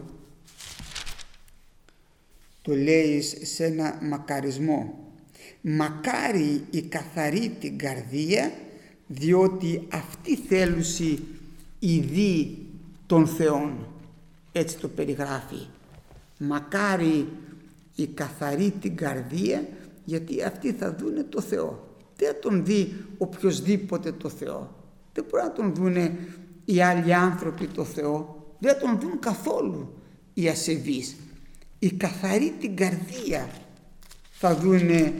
το λέει σε ένα μακαρισμό, μακάρι η καθαρή την καρδία, διότι αυτή θέλουση ειδεί των Θεών. Έτσι το περιγράφει. Μακάρι η καθαρή την καρδία, γιατί αυτοί θα δούνε το Θεό. Δεν θα τον δει οποιοσδήποτε το Θεό. Δεν μπορεί να τον δούνε οι άλλοι άνθρωποι το Θεό. Δεν θα τον δουν καθόλου οι ασεβείς. Η καθαρή την καρδία θα δούνε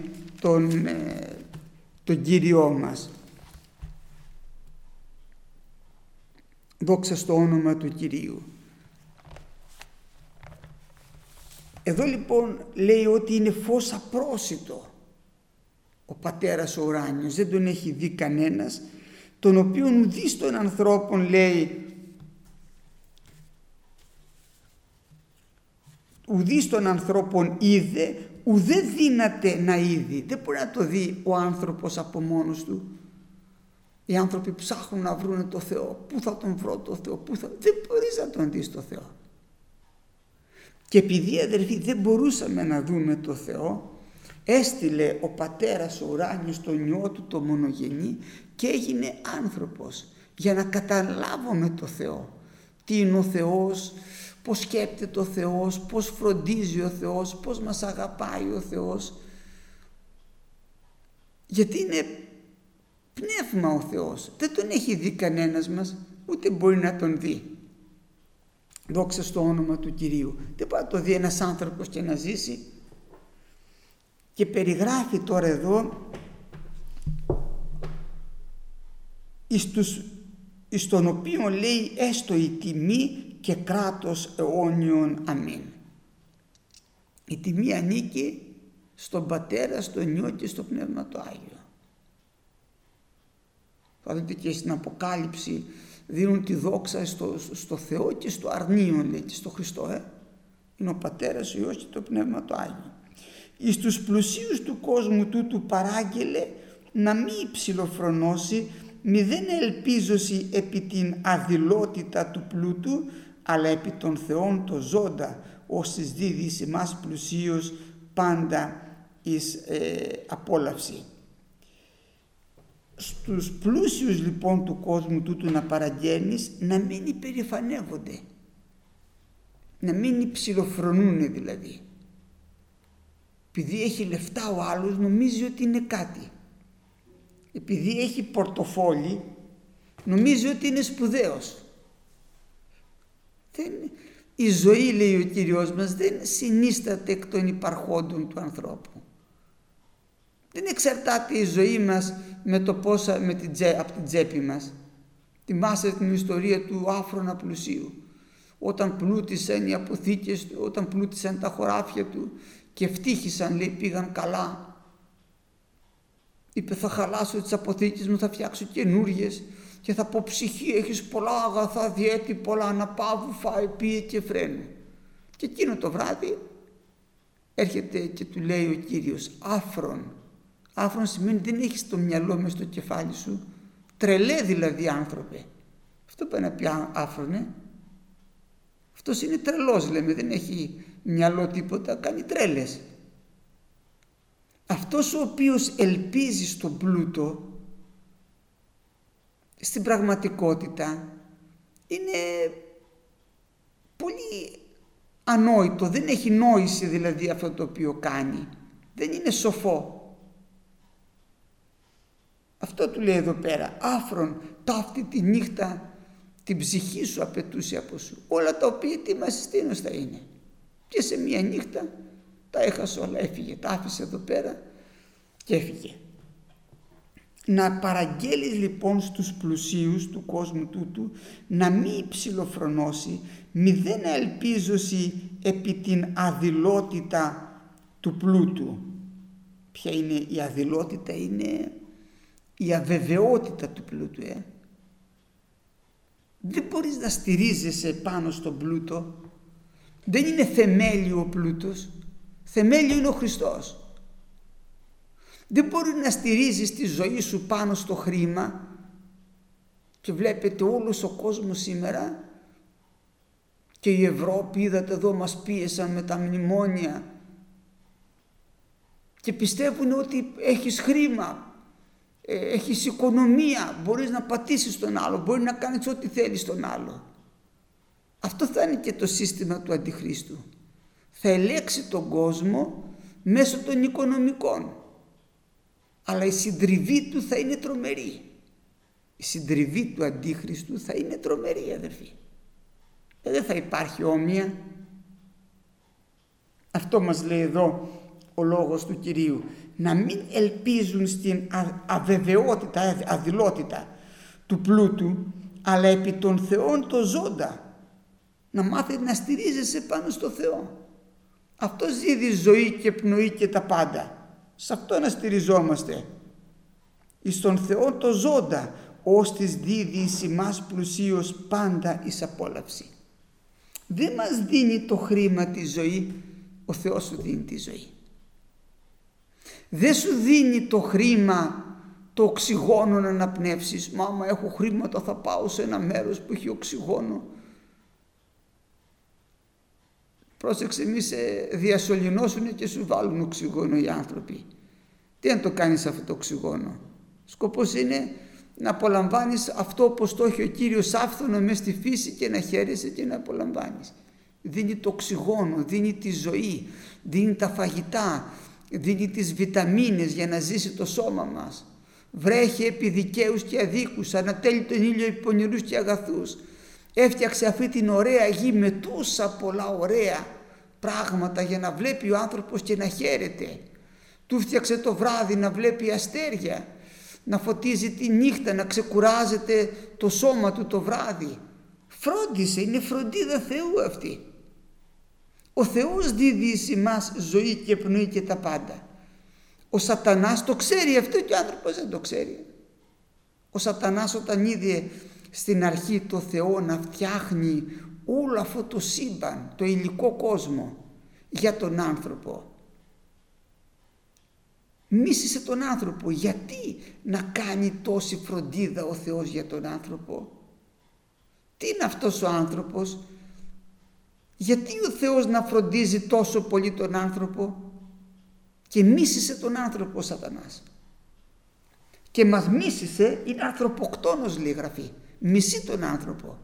τον Κύριό μας. Δόξα στο όνομα του Κυρίου. Εδώ λοιπόν λέει ότι είναι φως απρόσιτο. Ο Πατέρας ο ουράνιος δεν τον έχει δει κανένας, τον οποίον ουδείς των ανθρώπων, λέει, ουδείς των ανθρώπων είδε, ουδέ δύναται να είδει. Δεν μπορεί να το δει ο άνθρωπος από μόνος του. Οι άνθρωποι ψάχνουν να βρουν το Θεό. Πού θα τον βρω το Θεό? Δεν μπορείς να τον δεις το Θεό. Και επειδή, αδερφοί, δεν μπορούσαμε να δούμε το Θεό, έστειλε ο Πατέρας ο ουράνιος τον Υιό του το μονογενή και έγινε άνθρωπος, για να καταλάβουμε το Θεό. Τι είναι ο Θεός, πώς σκέπτεται ο Θεός, πώς φροντίζει ο Θεός, πώς μας αγαπάει ο Θεός. Γιατί είναι πνεύμα ο Θεός. Δεν τον έχει δει κανένας μας, ούτε μπορεί να τον δει. Δόξα στο όνομα του Κυρίου. Δεν μπορεί να το δει ένας άνθρωπος και να ζήσει. Και περιγράφει τώρα εδώ εις τον οποίο, λέει, έστω η τιμή και κράτος αιώνιον. Αμήν. Η τιμή ανήκει στον Πατέρα, στον Υιό και στο Πνεύμα το Άγιο. Θα δείτε και στην Αποκάλυψη δίνουν τη δόξα στο Θεό και στο αρνίον, λέει, και στο Χριστό. Είναι ο Πατέρας, ο Υιός και το Πνεύμα το Άγιο. Εις τους πλουσίους του κόσμου τούτου παράγγελε να μη υψηλοφρονώσει, μη δεν ελπίζωση επί την αδειλότητα του πλούτου, αλλά επί των Θεών το ζώντα, όσις δίδει εις εμάς πλουσίως πάντα εις απόλαυση. Στους πλούσιους λοιπόν του κόσμου τούτου να παραγγέλνεις να μην υπερηφανεύονται, να μην υψηλοφρονούνε δηλαδή. Επειδή έχει λεφτά ο άλλος νομίζει ότι είναι κάτι. Επειδή έχει πορτοφόλι νομίζει ότι είναι σπουδαίος. Η ζωή, λέει ο Κύριος μας, δεν συνίσταται εκ των υπαρχόντων του ανθρώπου. Δεν εξαρτάται η ζωή μας με το πόσα από την τσέπη μας. Θυμάστε την ιστορία του άφρονα πλουσίου. Όταν πλούτησαν οι αποθήκες του, όταν πλούτησαν τα χωράφια του και ευτύχησαν, λέει, πήγαν καλά. Είπε, θα χαλάσω τις αποθήκες μου, θα φτιάξω καινούριες και θα πω, ψυχή, έχεις πολλά αγαθά, διέτη πολλά, αναπαύου, φάε, πίε και φρένου. Και εκείνο το βράδυ έρχεται και του λέει ο Κύριος, άφρον. Άφρον σημαίνει δεν έχεις το μυαλό μες στο κεφάλι σου. Τρελέ δηλαδή άνθρωπε. Αυτό πάει να πει άφρονε. Αυτός είναι τρελός, λέμε, δεν έχει μυαλό τίποτα, κάνει τρέλες. Αυτός ο οποίος ελπίζει στον πλούτο, στην πραγματικότητα είναι πολύ ανόητο, δεν έχει νόηση δηλαδή αυτό το οποίο κάνει, δεν είναι σοφό. Αυτό του λέει εδώ πέρα, άφρον ταύτη τη νύχτα την ψυχή σου απαιτούσε από σου, όλα τα οποία τι μας συστήνως θα είναι. Και σε μία νύχτα τα έχασε όλα, έφυγε, τα άφησε εδώ πέρα και έφυγε. Να παραγγέλεις λοιπόν στους πλουσίους του κόσμου τούτου να μην υψηλοφρονώσει, μη δεν ελπίζωση επί την αδειλότητα του πλούτου. Ποια είναι η αδειλότητα? Είναι η αβεβαιότητα του πλούτου. Δεν μπορείς να στηρίζεσαι πάνω στον πλούτο. Δεν είναι θεμέλιο ο πλούτος. Θεμέλιο είναι ο Χριστός. Δεν μπορεί να στηρίζεις τη ζωή σου πάνω στο χρήμα. Και βλέπετε όλος ο κόσμος σήμερα και η Ευρώπη, είδατε εδώ, μας πίεσαν με τα μνημόνια και πιστεύουν ότι έχεις χρήμα, έχεις οικονομία, μπορείς να πατήσεις τον άλλο, μπορείς να κάνεις ό,τι θέλεις τον άλλο. Αυτό θα είναι και το σύστημα του Αντιχρίστου. Θα ελέξει τον κόσμο μέσω των οικονομικών. Αλλά η συντριβή του θα είναι τρομερή. Η συντριβή του Αντίχριστου θα είναι τρομερή, αδερφοί. Δεν θα υπάρχει όμοια. Αυτό μας λέει εδώ ο λόγος του Κυρίου. Να μην ελπίζουν στην αβεβαιότητα, αδειλότητα του πλούτου, αλλά επί των Θεών το ζώντα. Να μάθεις να στηρίζεσαι πάνω στο Θεό. Αυτός δίδει ζωή και πνοή και τα πάντα. Σε αυτό να στηριζόμαστε. Εις τον Θεό το ζώντα, ώστις δίδει εις ημάς πλουσίως πάντα εις απόλαυση. Δεν μας δίνει το χρήμα τη ζωή, ο Θεός σου δίνει τη ζωή. Δεν σου δίνει το χρήμα, το οξυγόνο να αναπνεύσεις. Μάμα, έχω χρήματα, θα πάω σε ένα μέρος που έχει οξυγόνο. Πρόσεξε, μη σε διασωληνώσουν και σου βάλουν οξυγόνο οι άνθρωποι. Τι αν το κάνεις αυτό το οξυγόνο? Σκοπός είναι να απολαμβάνεις αυτό όπως το έχει ο Κύριος άφθονο μες στη φύση και να χαίρεσαι και να απολαμβάνεις. Δίνει το οξυγόνο, δίνει τη ζωή, δίνει τα φαγητά, δίνει τις βιταμίνες για να ζήσει το σώμα μας. Βρέχει επί δικαίους και αδίκους, ανατέλει τον ήλιο επί πονηρούς και αγαθούς. Έφτιαξε αυτή την ωραία γη με τόσα πολλά ωραία πράγματα για να βλέπει ο άνθρωπος και να χαίρεται. Του φτιάξε το βράδυ να βλέπει αστέρια, να φωτίζει τη νύχτα, να ξεκουράζεται το σώμα του το βράδυ. Φρόντισε, είναι φροντίδα Θεού αυτή. Ο Θεός δίδει σε εμάς ζωή και πνοή και τα πάντα. Ο Σατανάς το ξέρει αυτό και ο άνθρωπος δεν το ξέρει. Ο Σατανάς όταν είδε στην αρχή το Θεό να φτιάχνει όλο αυτό το σύμπαν, το υλικό κόσμο για τον άνθρωπο, μίσησε τον άνθρωπο. Γιατί να κάνει τόση φροντίδα ο Θεός για τον άνθρωπο? Τι είναι αυτός ο άνθρωπος? Γιατί ο Θεός να φροντίζει τόσο πολύ τον άνθρωπο? Και μίσησε τον άνθρωπο ο Σατανάς. Και μας μίσησε, είναι ανθρωποκτόνος λέει γραφή. Μισεί τον άνθρωπο.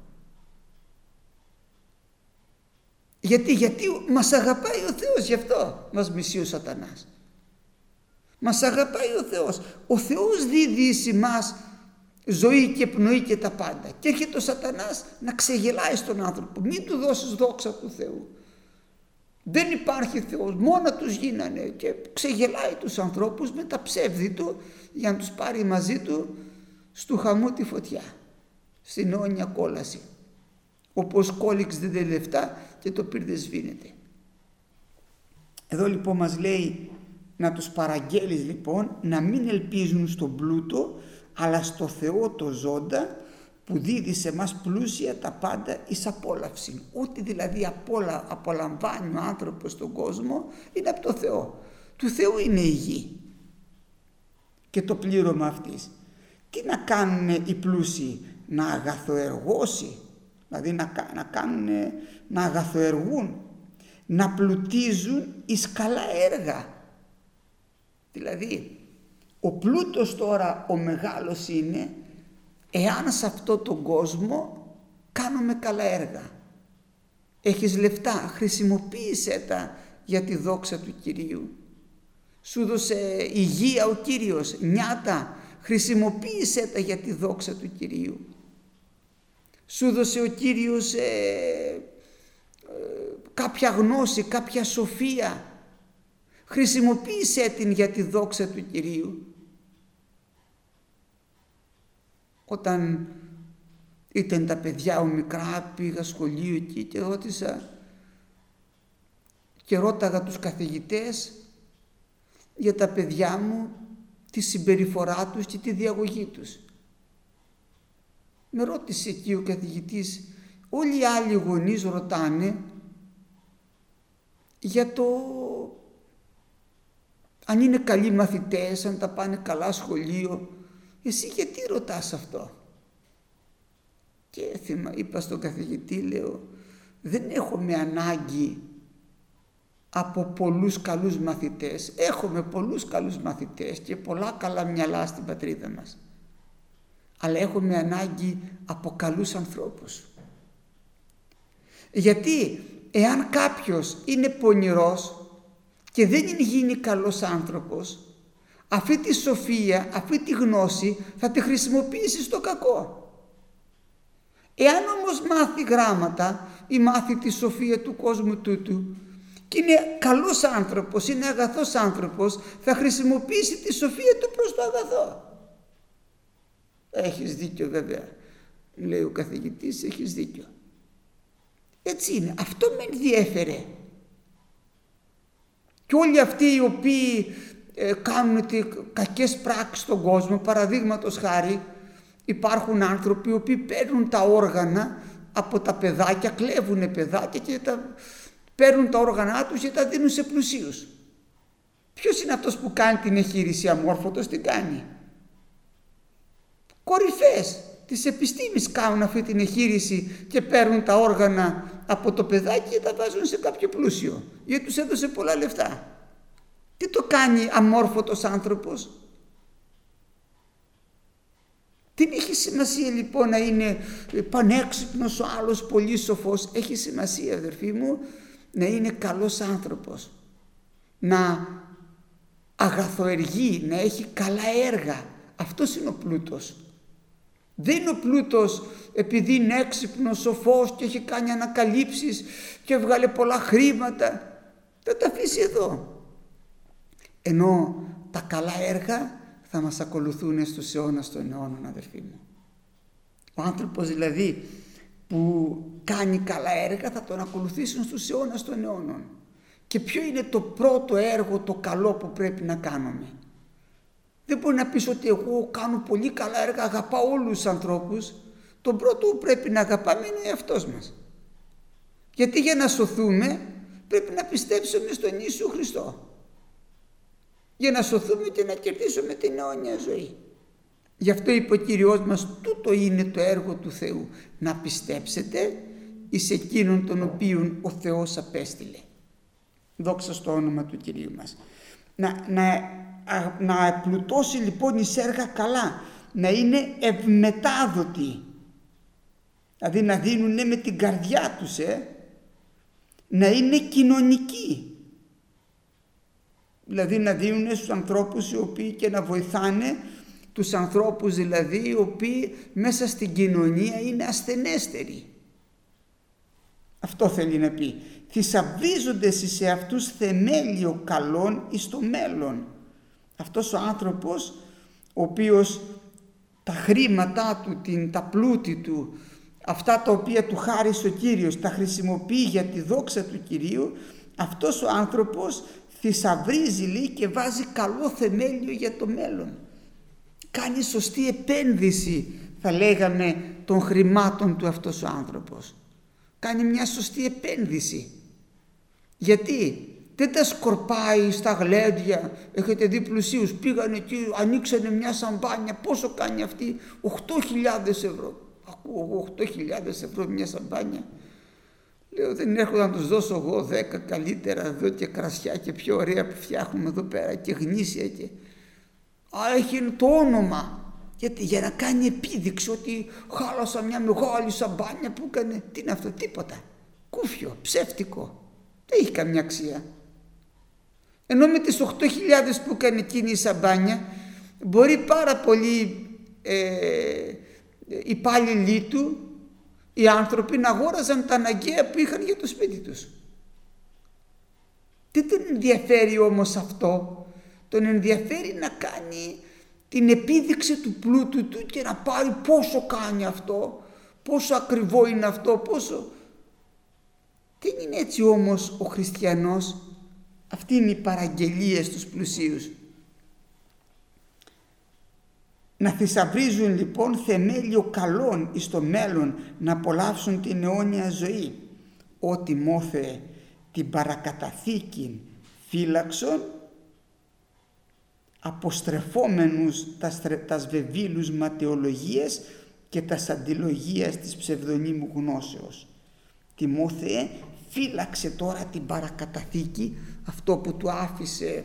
Γιατί μας αγαπάει ο Θεός, γι' αυτό μας μισεί ο Σατανάς. Μας αγαπάει ο Θεός. Ο Θεός δίδει σε μας ζωή και πνοή και τα πάντα. Και έρχεται ο Σατανάς να ξεγελάει στον άνθρωπο. Μην του δώσεις δόξα του Θεού. Δεν υπάρχει Θεός, μόνα τους γίνανε, και ξεγελάει τους ανθρώπους με τα ψεύδη του για να τους πάρει μαζί του στου χαμού τη φωτιά, στην αιώνια κόλαση. Όπως κόλυξε δεν λεφτά και το πυρ δεν σβήνεται. Εδώ λοιπόν μας λέει να τους παραγγέλεις λοιπόν να μην ελπίζουν στον πλούτο, αλλά στο Θεό το ζώντα που δίδει σε μας πλούσια τα πάντα εις απόλαυση. Ό,τι δηλαδή απολαμβάνει ο άνθρωπος στον κόσμο είναι από το Θεό. Του Θεού είναι η γη και το πλήρωμα αυτής. Τι να κάνουν οι πλούσιοι? Να αγαθοεργώσει, δηλαδή να αγαθοεργούν, να πλουτίζουν εις καλά έργα. Δηλαδή ο πλούτος τώρα ο μεγάλος είναι εάν σε αυτό τον κόσμο κάνουμε καλά έργα. Έχεις λεφτά, χρησιμοποίησέ τα για τη δόξα του Κυρίου. Σου δώσε υγεία ο Κύριος, νιάτα, χρησιμοποίησέ τα για τη δόξα του Κυρίου. Σου δώσε ο Κύριος κάποια γνώση, κάποια σοφία, χρησιμοποίησέ την για τη δόξα του Κυρίου. Όταν ήταν τα παιδιά μου μικρά, πήγα σχολείο εκεί και ρώτησα και ρώταγα τους καθηγητές για τα παιδιά μου, τη συμπεριφορά τους και τη διαγωγή τους. Με ρώτησε εκεί ο καθηγητής, όλοι οι άλλοι γονείς ρωτάνε για το αν είναι καλοί μαθητές, αν τα πάνε καλά σχολείο. Εσύ γιατί ρωτάς αυτό? Και είπα στον καθηγητή, λέω, δεν έχουμε ανάγκη από πολλούς καλούς μαθητές. Έχουμε πολλούς καλούς μαθητές και πολλά καλά μυαλά στην πατρίδα μας. Αλλά έχουμε ανάγκη από καλούς ανθρώπους. Γιατί εάν κάποιος είναι πονηρός και δεν γίνει καλός άνθρωπος, αυτή τη σοφία, αυτή τη γνώση θα τη χρησιμοποιήσει στο κακό. Εάν όμως μάθει γράμματα ή μάθει τη σοφία του κόσμου τούτου και είναι καλός άνθρωπος, είναι αγαθός άνθρωπος, θα χρησιμοποιήσει τη σοφία του προς το αγαθό. Έχεις δίκιο βέβαια, λέει ο καθηγητής, έχεις δίκιο. Έτσι είναι, αυτό με ενδιέφερε. Και όλοι αυτοί οι οποίοι κάνουν κακές πράξεις στον κόσμο, παραδείγματος χάρη, υπάρχουν άνθρωποι οι οποίοι παίρνουν τα όργανα από τα παιδάκια, κλέβουν παιδάκια και παίρνουν τα όργανα τους και τα δίνουν σε πλουσίους. Ποιος είναι αυτός που κάνει την εγχείρηση αμόρφωτος? την κάνει? Κορυφές της επιστήμης κάνουν αυτή την εγχείρηση και παίρνουν τα όργανα από το παιδάκι και τα βάζουν σε κάποιο πλούσιο, γιατί τους έδωσε πολλά λεφτά. Τι το κάνει αμόρφωτος άνθρωπος? Δεν έχει σημασία λοιπόν να είναι πανέξυπνος ο άλλος, πολύ σοφός. Έχει σημασία, αδερφοί μου, να είναι καλός άνθρωπος, να αγαθοεργεί, να έχει καλά έργα. Αυτός είναι ο πλούτος. Δεν είναι ο πλούτος επειδή είναι έξυπνος, σοφός και έχει κάνει ανακαλύψεις και βγάλε πολλά χρήματα. Θα τα αφήσει εδώ. Ενώ τα καλά έργα θα μας ακολουθούν στους αιώνας των αιώνων, αδερφοί μου. Ο άνθρωπος δηλαδή που κάνει καλά έργα θα τον ακολουθήσουν στους αιώνας των αιώνων. Και ποιο είναι το πρώτο έργο το καλό που πρέπει να κάνουμε? Δεν μπορεί να πεις ότι εγώ κάνω πολύ καλά έργα, αγαπάω όλους τους ανθρώπους. Τον πρώτο που πρέπει να αγαπάμε είναι ο εαυτός μας. Γιατί για να σωθούμε πρέπει να πιστέψουμε στον Ιησού Χριστό. Για να σωθούμε και να κερδίσουμε την αιώνια ζωή. Γι' αυτό είπε ο Κύριος μας, τούτο είναι το έργο του Θεού, να πιστέψετε εις εκείνον τον οποίον ο Θεός απέστειλε. Δόξα στο όνομα του Κυρίου μας. Να πλουτώσει λοιπόν εις έργα καλά, να είναι ευμετάδοτοι, δηλαδή να δίνουν με την καρδιά τους, να είναι κοινωνικοί, δηλαδή να δίνουν στους ανθρώπους οι οποίοι και να βοηθάνε τους ανθρώπους δηλαδή οι οποίοι μέσα στην κοινωνία είναι ασθενέστεροι. Αυτό θέλει να πει. Θησαυρίζονται σε αυτούς θεμέλιο καλών εις το μέλλον. Αυτός ο άνθρωπος ο οποίος τα χρήματά του, τα πλούτη του, αυτά τα οποία του χάρισε ο Κύριος, τα χρησιμοποιεί για τη δόξα του Κυρίου, αυτός ο άνθρωπος θησαυρίζει λέει και βάζει καλό θεμέλιο για το μέλλον. Κάνει σωστή επένδυση, θα λέγαμε, των χρημάτων του αυτός ο άνθρωπος. Κάνει μια σωστή επένδυση. Γιατί δεν τα σκορπάει στα γλέντια. Έχετε δει πλουσίους, πήγανε εκεί, ανοίξανε μια σαμπάνια. Πόσο κάνει αυτή? 8.000 ευρώ. Ακούω 8.000 ευρώ μια σαμπάνια. Λέω, δεν έρχονται να τους δώσω εγώ 10 καλύτερα εδώ και κρασιά και πιο ωραία που φτιάχνουμε εδώ πέρα και γνήσια και... έχει το όνομα. Γιατί για να κάνει επίδειξη ότι χάλασα μια μεγάλη σαμπάνια που έκανε. Τι είναι αυτό? Τίποτα. Κούφιο, ψεύτικο. Δεν έχει καμιά αξία. Ενώ με τις 8.000 που έκανε εκείνη η σαμπάνια μπορεί πάρα πολλοί υπάλληλοι του, οι άνθρωποι, να αγόραζαν τα αναγκαία που είχαν για το σπίτι τους. Τι τον ενδιαφέρει όμως αυτό? Τον ενδιαφέρει να κάνει την επίδειξη του πλούτου του και να πάρει πόσο κάνει αυτό, πόσο ακριβό είναι αυτό, πόσο... Δεν είναι έτσι όμως ο χριστιανός. Αυτή είναι η παραγγελία στους πλουσίους. Να θησαυρίζουν λοιπόν θεμέλιο καλών εις το μέλλον, να απολαύσουν την αιώνια ζωή. Ο Τιμόθεε την παρακαταθήκην φύλαξον, αποστρεφόμενους τας βεβήλους ματαιολογίες και τας αντιλογίας της ψευδονύμου γνώσεως. Τιμόθεε, φύλαξε τώρα την παρακαταθήκη, αυτό που του άφησε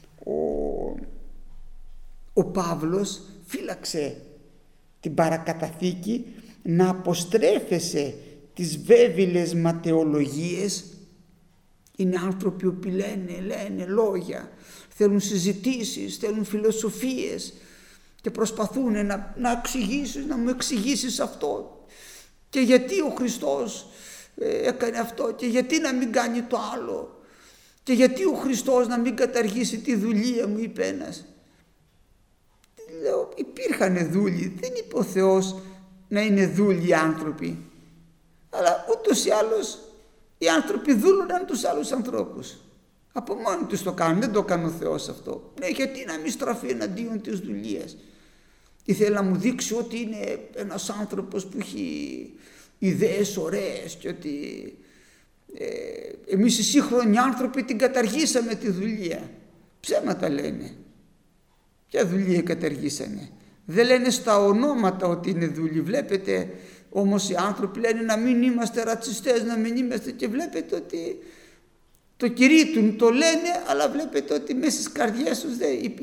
ο Παύλος, φύλαξε την παρακαταθήκη, να αποστρέφεσαι τις βέβηλες ματαιολογίες. Είναι άνθρωποι που λένε λόγια, θέλουν συζητήσεις, θέλουν φιλοσοφίες και προσπαθούν να εξηγήσεις, να μου εξηγήσεις αυτό και γιατί ο Χριστός έκανε αυτό και γιατί να μην κάνει το άλλο και γιατί ο Χριστός να μην καταργήσει τη δουλεία μου, είπε ένας. Λέω, υπήρχαν δούλοι, δεν είπε ο Θεός να είναι δούλοι οι άνθρωποι, αλλά ούτως ή άλλως οι άνθρωποι δούλωναν τους άλλους ανθρώπους. Από μόνοι τους το κάνουν, δεν το έκανε ο Θεός αυτό. Ναι, γιατί να μην στραφεί εναντίον της δουλείας? Ήθελε να μου δείξει ότι είναι ένας άνθρωπος που έχει ιδέες ωραίες και ότι εμείς οι σύγχρονοι άνθρωποι την καταργήσαμε τη δουλεία. Ψέματα λένε. Ποια δουλεία καταργήσανε? Δεν λένε στα ονόματα ότι είναι δούλοι. Βλέπετε όμως οι άνθρωποι λένε να μην είμαστε ρατσιστές, να μην είμαστε, και βλέπετε ότι το κηρύττουν, το λένε, αλλά βλέπετε ότι μέσα στις καρδιές τους δεν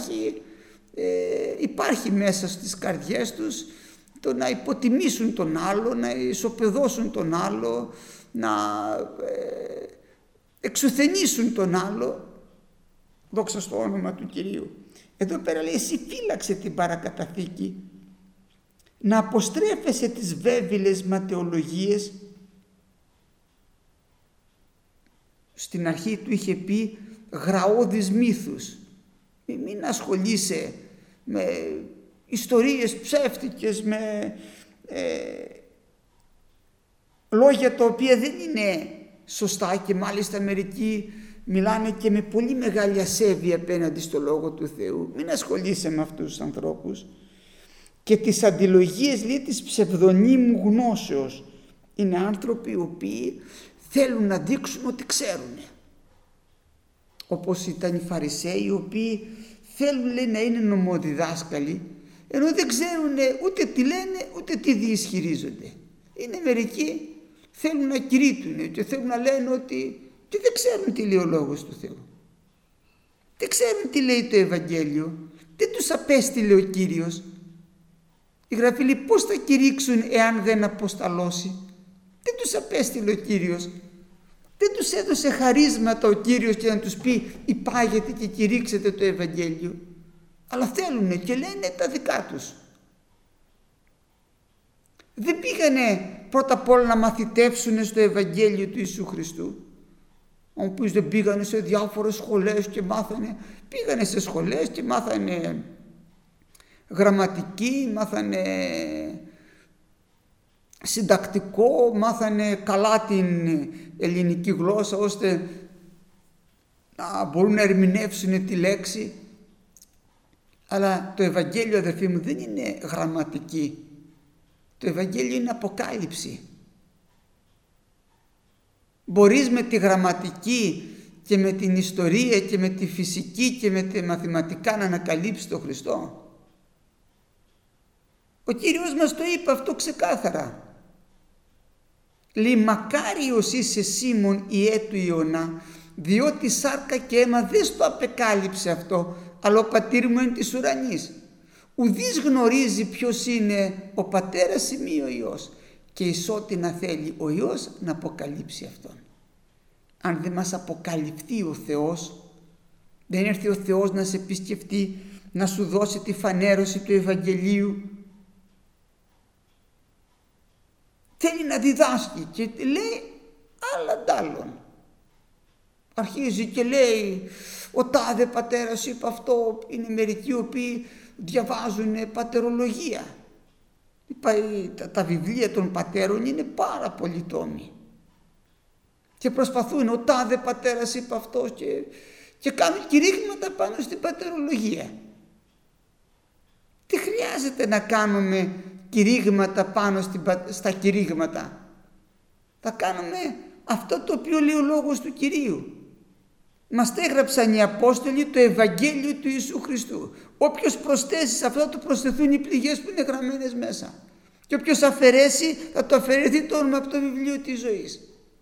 υπάρχει μέσα στις καρδιές τους το να υποτιμήσουν τον άλλο, να ισοπεδώσουν τον άλλο, να εξουθενήσουν τον άλλο. Δόξα στο όνομα του Κυρίου. Εδώ πέρα λέει, εσύ φύλαξε την παρακαταθήκη, να αποστρέφεσαι τις βέβηλες ματαιολογίες. Στην αρχή του είχε πει γραώδεις μύθους. Μην ασχολείσαι με ιστορίες ψεύτικες, με λόγια τα οποία δεν είναι σωστά και μάλιστα μερικοί μιλάνε και με πολύ μεγάλη ασέβεια απέναντι στο Λόγο του Θεού. Μην ασχολείσαι με αυτούς τους ανθρώπους. Και τις αντιλογίες, λέει, της ψευδονύμου γνώσεως. Είναι άνθρωποι οι οποίοι θέλουν να δείξουν ότι ξέρουν. Όπως ήταν οι Φαρισαίοι, οι οποίοι θέλουν, λέει, να είναι νομοδιδάσκαλοι, ενώ δεν ξέρουν ούτε τι λένε ούτε τι διισχυρίζονται. Είναι μερικοί θέλουν να κηρύττουν και θέλουν να λένε ότι και δεν ξέρουν τι λέει ο Λόγος του Θεού. Δεν ξέρουν τι λέει το Ευαγγέλιο. Δεν τους απέστειλε ο Κύριος. Η Γραφή λέει πώς θα κηρύξουν εάν δεν αποσταλώσει. Δεν τους απέστειλε ο Κύριος. Δεν τους έδωσε χαρίσματα ο Κύριος και να τους πει υπάγετε και κηρύξετε το Ευαγγέλιο. Αλλά θέλουν και λένε τα δικά τους. Δεν πήγανε πρώτα απ' όλα να μαθητεύσουν στο Ευαγγέλιο του Ιησού Χριστού. Όμως δεν πήγανε σε διάφορες σχολές και μάθανε. Πήγανε σε σχολές και μάθανε γραμματική, μάθανε συντακτικό, μάθανε καλά την ελληνική γλώσσα ώστε να μπορούν να ερμηνεύσουν τη λέξη. Αλλά το Ευαγγέλιο, αδερφοί μου, δεν είναι γραμματική. Το Ευαγγέλιο είναι αποκάλυψη. Μπορείς με τη γραμματική και με την ιστορία και με τη φυσική και με τα μαθηματικά να ανακαλύψεις τον Χριστό. Ο Κύριος μας το είπε αυτό ξεκάθαρα. Λέει μακάριος είσαι Σίμων ιέ του Ιωνά, διότι σάρκα και αίμα δεν στο απεκάλυψε αυτό, αλλά ο πατήρ μου εν της ουρανής. Ουδής γνωρίζει ποιος είναι ο πατέρας ή ο Υιός, και εις ό,τι να θέλει ο Υιός να αποκαλύψει αυτόν. Αν δεν μας αποκαλυφθεί ο Θεός, δεν έρθει ο Θεός να σε επισκεφτεί, να σου δώσει τη φανέρωση του Ευαγγελίου, θέλει να διδάσκει και λέει άλλα τ' άλλον. Αρχίζει και λέει ο τάδε πατέρας είπε αυτό. Είναι μερικοί οι οποίοι διαβάζουν πατερολογία. Τα βιβλία των πατέρων είναι πάρα πολλοί τόμοι και προσπαθούν ο τάδε πατέρας είπε αυτό και κάνουν κηρύγματα πάνω στην πατερολογία. Τι χρειάζεται να κάνουμε κηρύγματα πάνω στα κηρύγματα? Θα κάνουμε αυτό το οποίο λέει ο Λόγος του Κυρίου. Μας τα έγραψαν οι Απόστολοι το Ευαγγέλιο του Ιησού Χριστού. Όποιος προσθέσει σε αυτό θα του προσθεθούν οι πληγές που είναι γραμμένες μέσα. Και όποιος αφαιρέσει θα το αφαιρεθεί το όνομα από το βιβλίο της ζωής.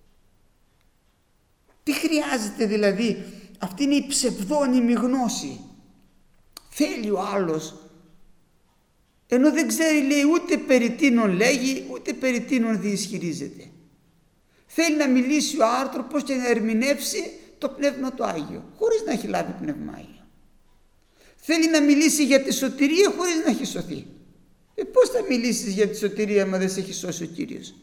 Τι χρειάζεται δηλαδή? Αυτή είναι η ψευδόνυμη γνώση. Θέλει ο άλλος, ενώ δεν ξέρει, λέει, ούτε περί τίνον λέγει ούτε περί τίνον διισχυρίζεται. Θέλει να μιλήσει ο άνθρωπος και να ερμηνεύσει το Πνεύμα το Άγιο χωρίς να έχει λάβει Πνεύμα Άγιο. Θέλει να μιλήσει για τη σωτηρία χωρίς να έχει σωθεί. Πώς θα μιλήσεις για τη σωτηρία άμα δεν σε έχει σώσει ο Κύριος?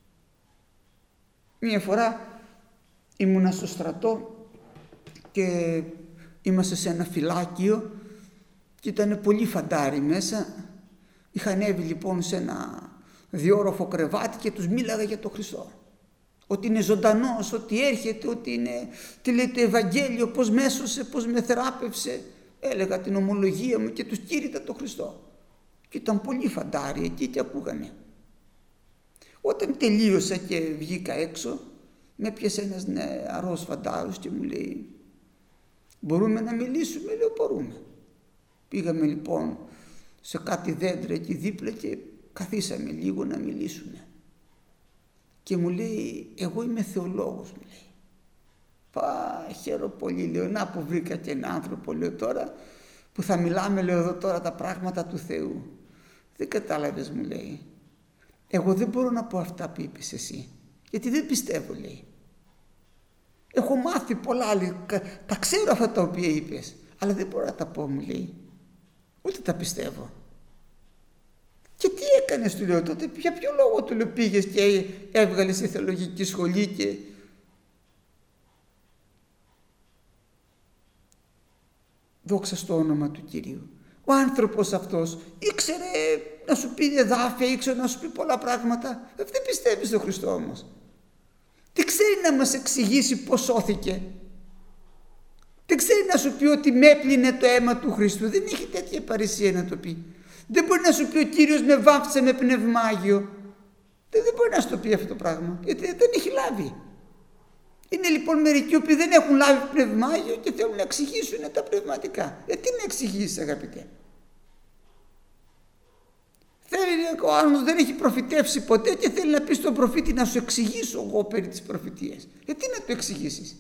Μία φορά ήμουνα στο στρατό και είμαστε σε ένα φυλάκιο και ήταν πολύ φαντάρι μέσα. Είχα ανέβει λοιπόν σε ένα διόροφο κρεβάτι και τους μίλαγα για τον Χριστό. Ότι είναι ζωντανός, ότι έρχεται, ότι είναι, τι λέει το Ευαγγέλιο, πώς με έσωσε, πώς με θεράπευσε. Έλεγα την ομολογία μου και τους κήρυτα τον Χριστό. Και ήταν πολύ φαντάρι εκεί και ακούγανε. Όταν τελείωσα και βγήκα έξω, με έπιασε ένας νεαρός φαντάρος και μου λέει μπορούμε να μιλήσουμε? Λέω μπορούμε. Πήγαμε λοιπόν σε κάτι δέντρα εκεί δίπλα και καθίσαμε λίγο να μιλήσουμε. Και μου λέει εγώ είμαι θεολόγος, μου λέει. Χαίρο πολύ, λέω, να που βρήκα και έναν άνθρωπο, λέω, τώρα που θα μιλάμε, λέω, εδώ τώρα τα πράγματα του Θεού. Δεν κατάλαβες, μου λέει. Εγώ δεν μπορώ να πω αυτά που είπες εσύ, γιατί δεν πιστεύω, λέει. Έχω μάθει πολλά, λέει, τα ξέρω αυτά τα οποία είπες, αλλά δεν μπορώ να τα πω, μου λέει. Ούτε τα πιστεύω. Και τι έκανες, του λέω, τότε για ποιο λόγο, του λέω, πήγες και έβγαλες η θεολογική σχολή και... Δόξα στο όνομα του Κυρίου. Ο άνθρωπος αυτός ήξερε να σου πει εδάφια, ήξερε να σου πει πολλά πράγματα. Δεν πιστεύει στον Χριστό όμως. Δεν ξέρει να μας εξηγήσει πώς σώθηκε. Δεν ξέρει να σου πει ότι με έπλυνε το αίμα του Χριστού. Δεν έχει τέτοια παρησία να το πει. Δεν μπορεί να σου πει ο Κύριος με βάφτισε με Πνεύμα Άγιο. Δεν μπορεί να σου το πει αυτό το πράγμα, γιατί δεν έχει λάβει. Είναι λοιπόν μερικοί που δεν έχουν λάβει Πνεύμα Άγιο και θέλουν να εξηγήσουν τα πνευματικά. Τι να εξηγήσεις, αγαπητέ? Ο άνθρωπος δεν έχει προφητεύσει ποτέ και θέλει να πει στον προφήτη να σου εξηγήσω εγώ περί της προφητείας. Τι να του εξηγήσεις?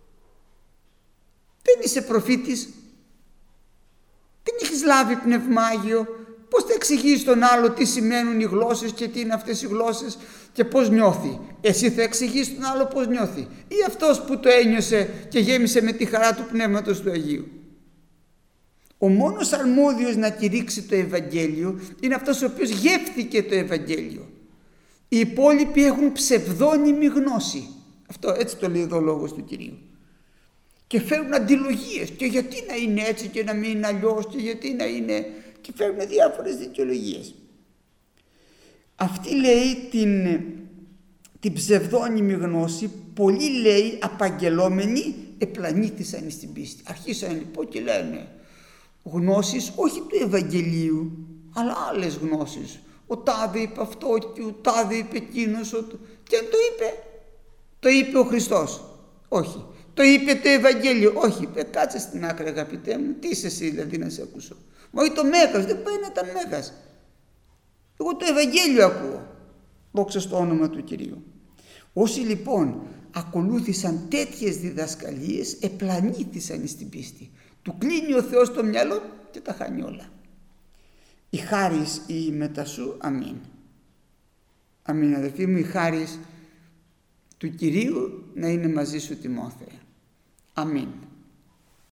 Δεν είσαι προφήτης. Δεν έχεις λάβει Πνεύμα Άγιο. Πώς θα εξηγήσεις τον άλλο τι σημαίνουν οι γλώσσες και τι είναι αυτές οι γλώσσες και πώς νιώθει? Εσύ θα εξηγήσεις τον άλλο πώς νιώθει, ή αυτός που το ένιωσε και γέμισε με τη χαρά του Πνεύματος του Αγίου? Ο μόνος αρμόδιος να κηρύξει το Ευαγγέλιο είναι αυτός ο οποίος γεύθηκε το Ευαγγέλιο. Οι υπόλοιποι έχουν ψευδόνυμη γνώση. Αυτό έτσι το λέει εδώ ο λόγος του Κυρίου. Και φέρουν αντιλογίες, και γιατί να είναι έτσι και να μην είναι αλλιώς, και γιατί να είναι, και φέρουν διάφορες δικαιολογίες. Αυτή λέει την ψευδόνυμη γνώση, πολλοί λέει απαγγελόμενοι επλανήθησαν στην πίστη. Αρχίσαν λοιπόν και λένε γνώσεις όχι του Ευαγγελίου, αλλά άλλες γνώσεις. Ο τάδε είπε αυτό και ο τάδε είπε εκείνος. Και αν το είπε ο Χριστός? Όχι. Το είπε το Ευαγγέλιο? Όχι. Κάτσε στην άκρη, αγαπητέ μου, τι είσαι εσύ δηλαδή να σε ακούσω? Μα το Μέγας δεν πάει να ήταν Μέγας. Εγώ το Ευαγγέλιο ακούω. Δόξα στο όνομα του Κυρίου. Όσοι λοιπόν ακολούθησαν τέτοιες διδασκαλίες επλανήθησαν στην πίστη. Του κλείνει ο Θεός το μυαλό και τα χάνει όλα. Η χάρις η μετασού. Αμήν. Αμήν, αδελφοί μου. Η χάρις του Κυρίου να είναι μαζί σου, Τιμόθεε. Αμήν.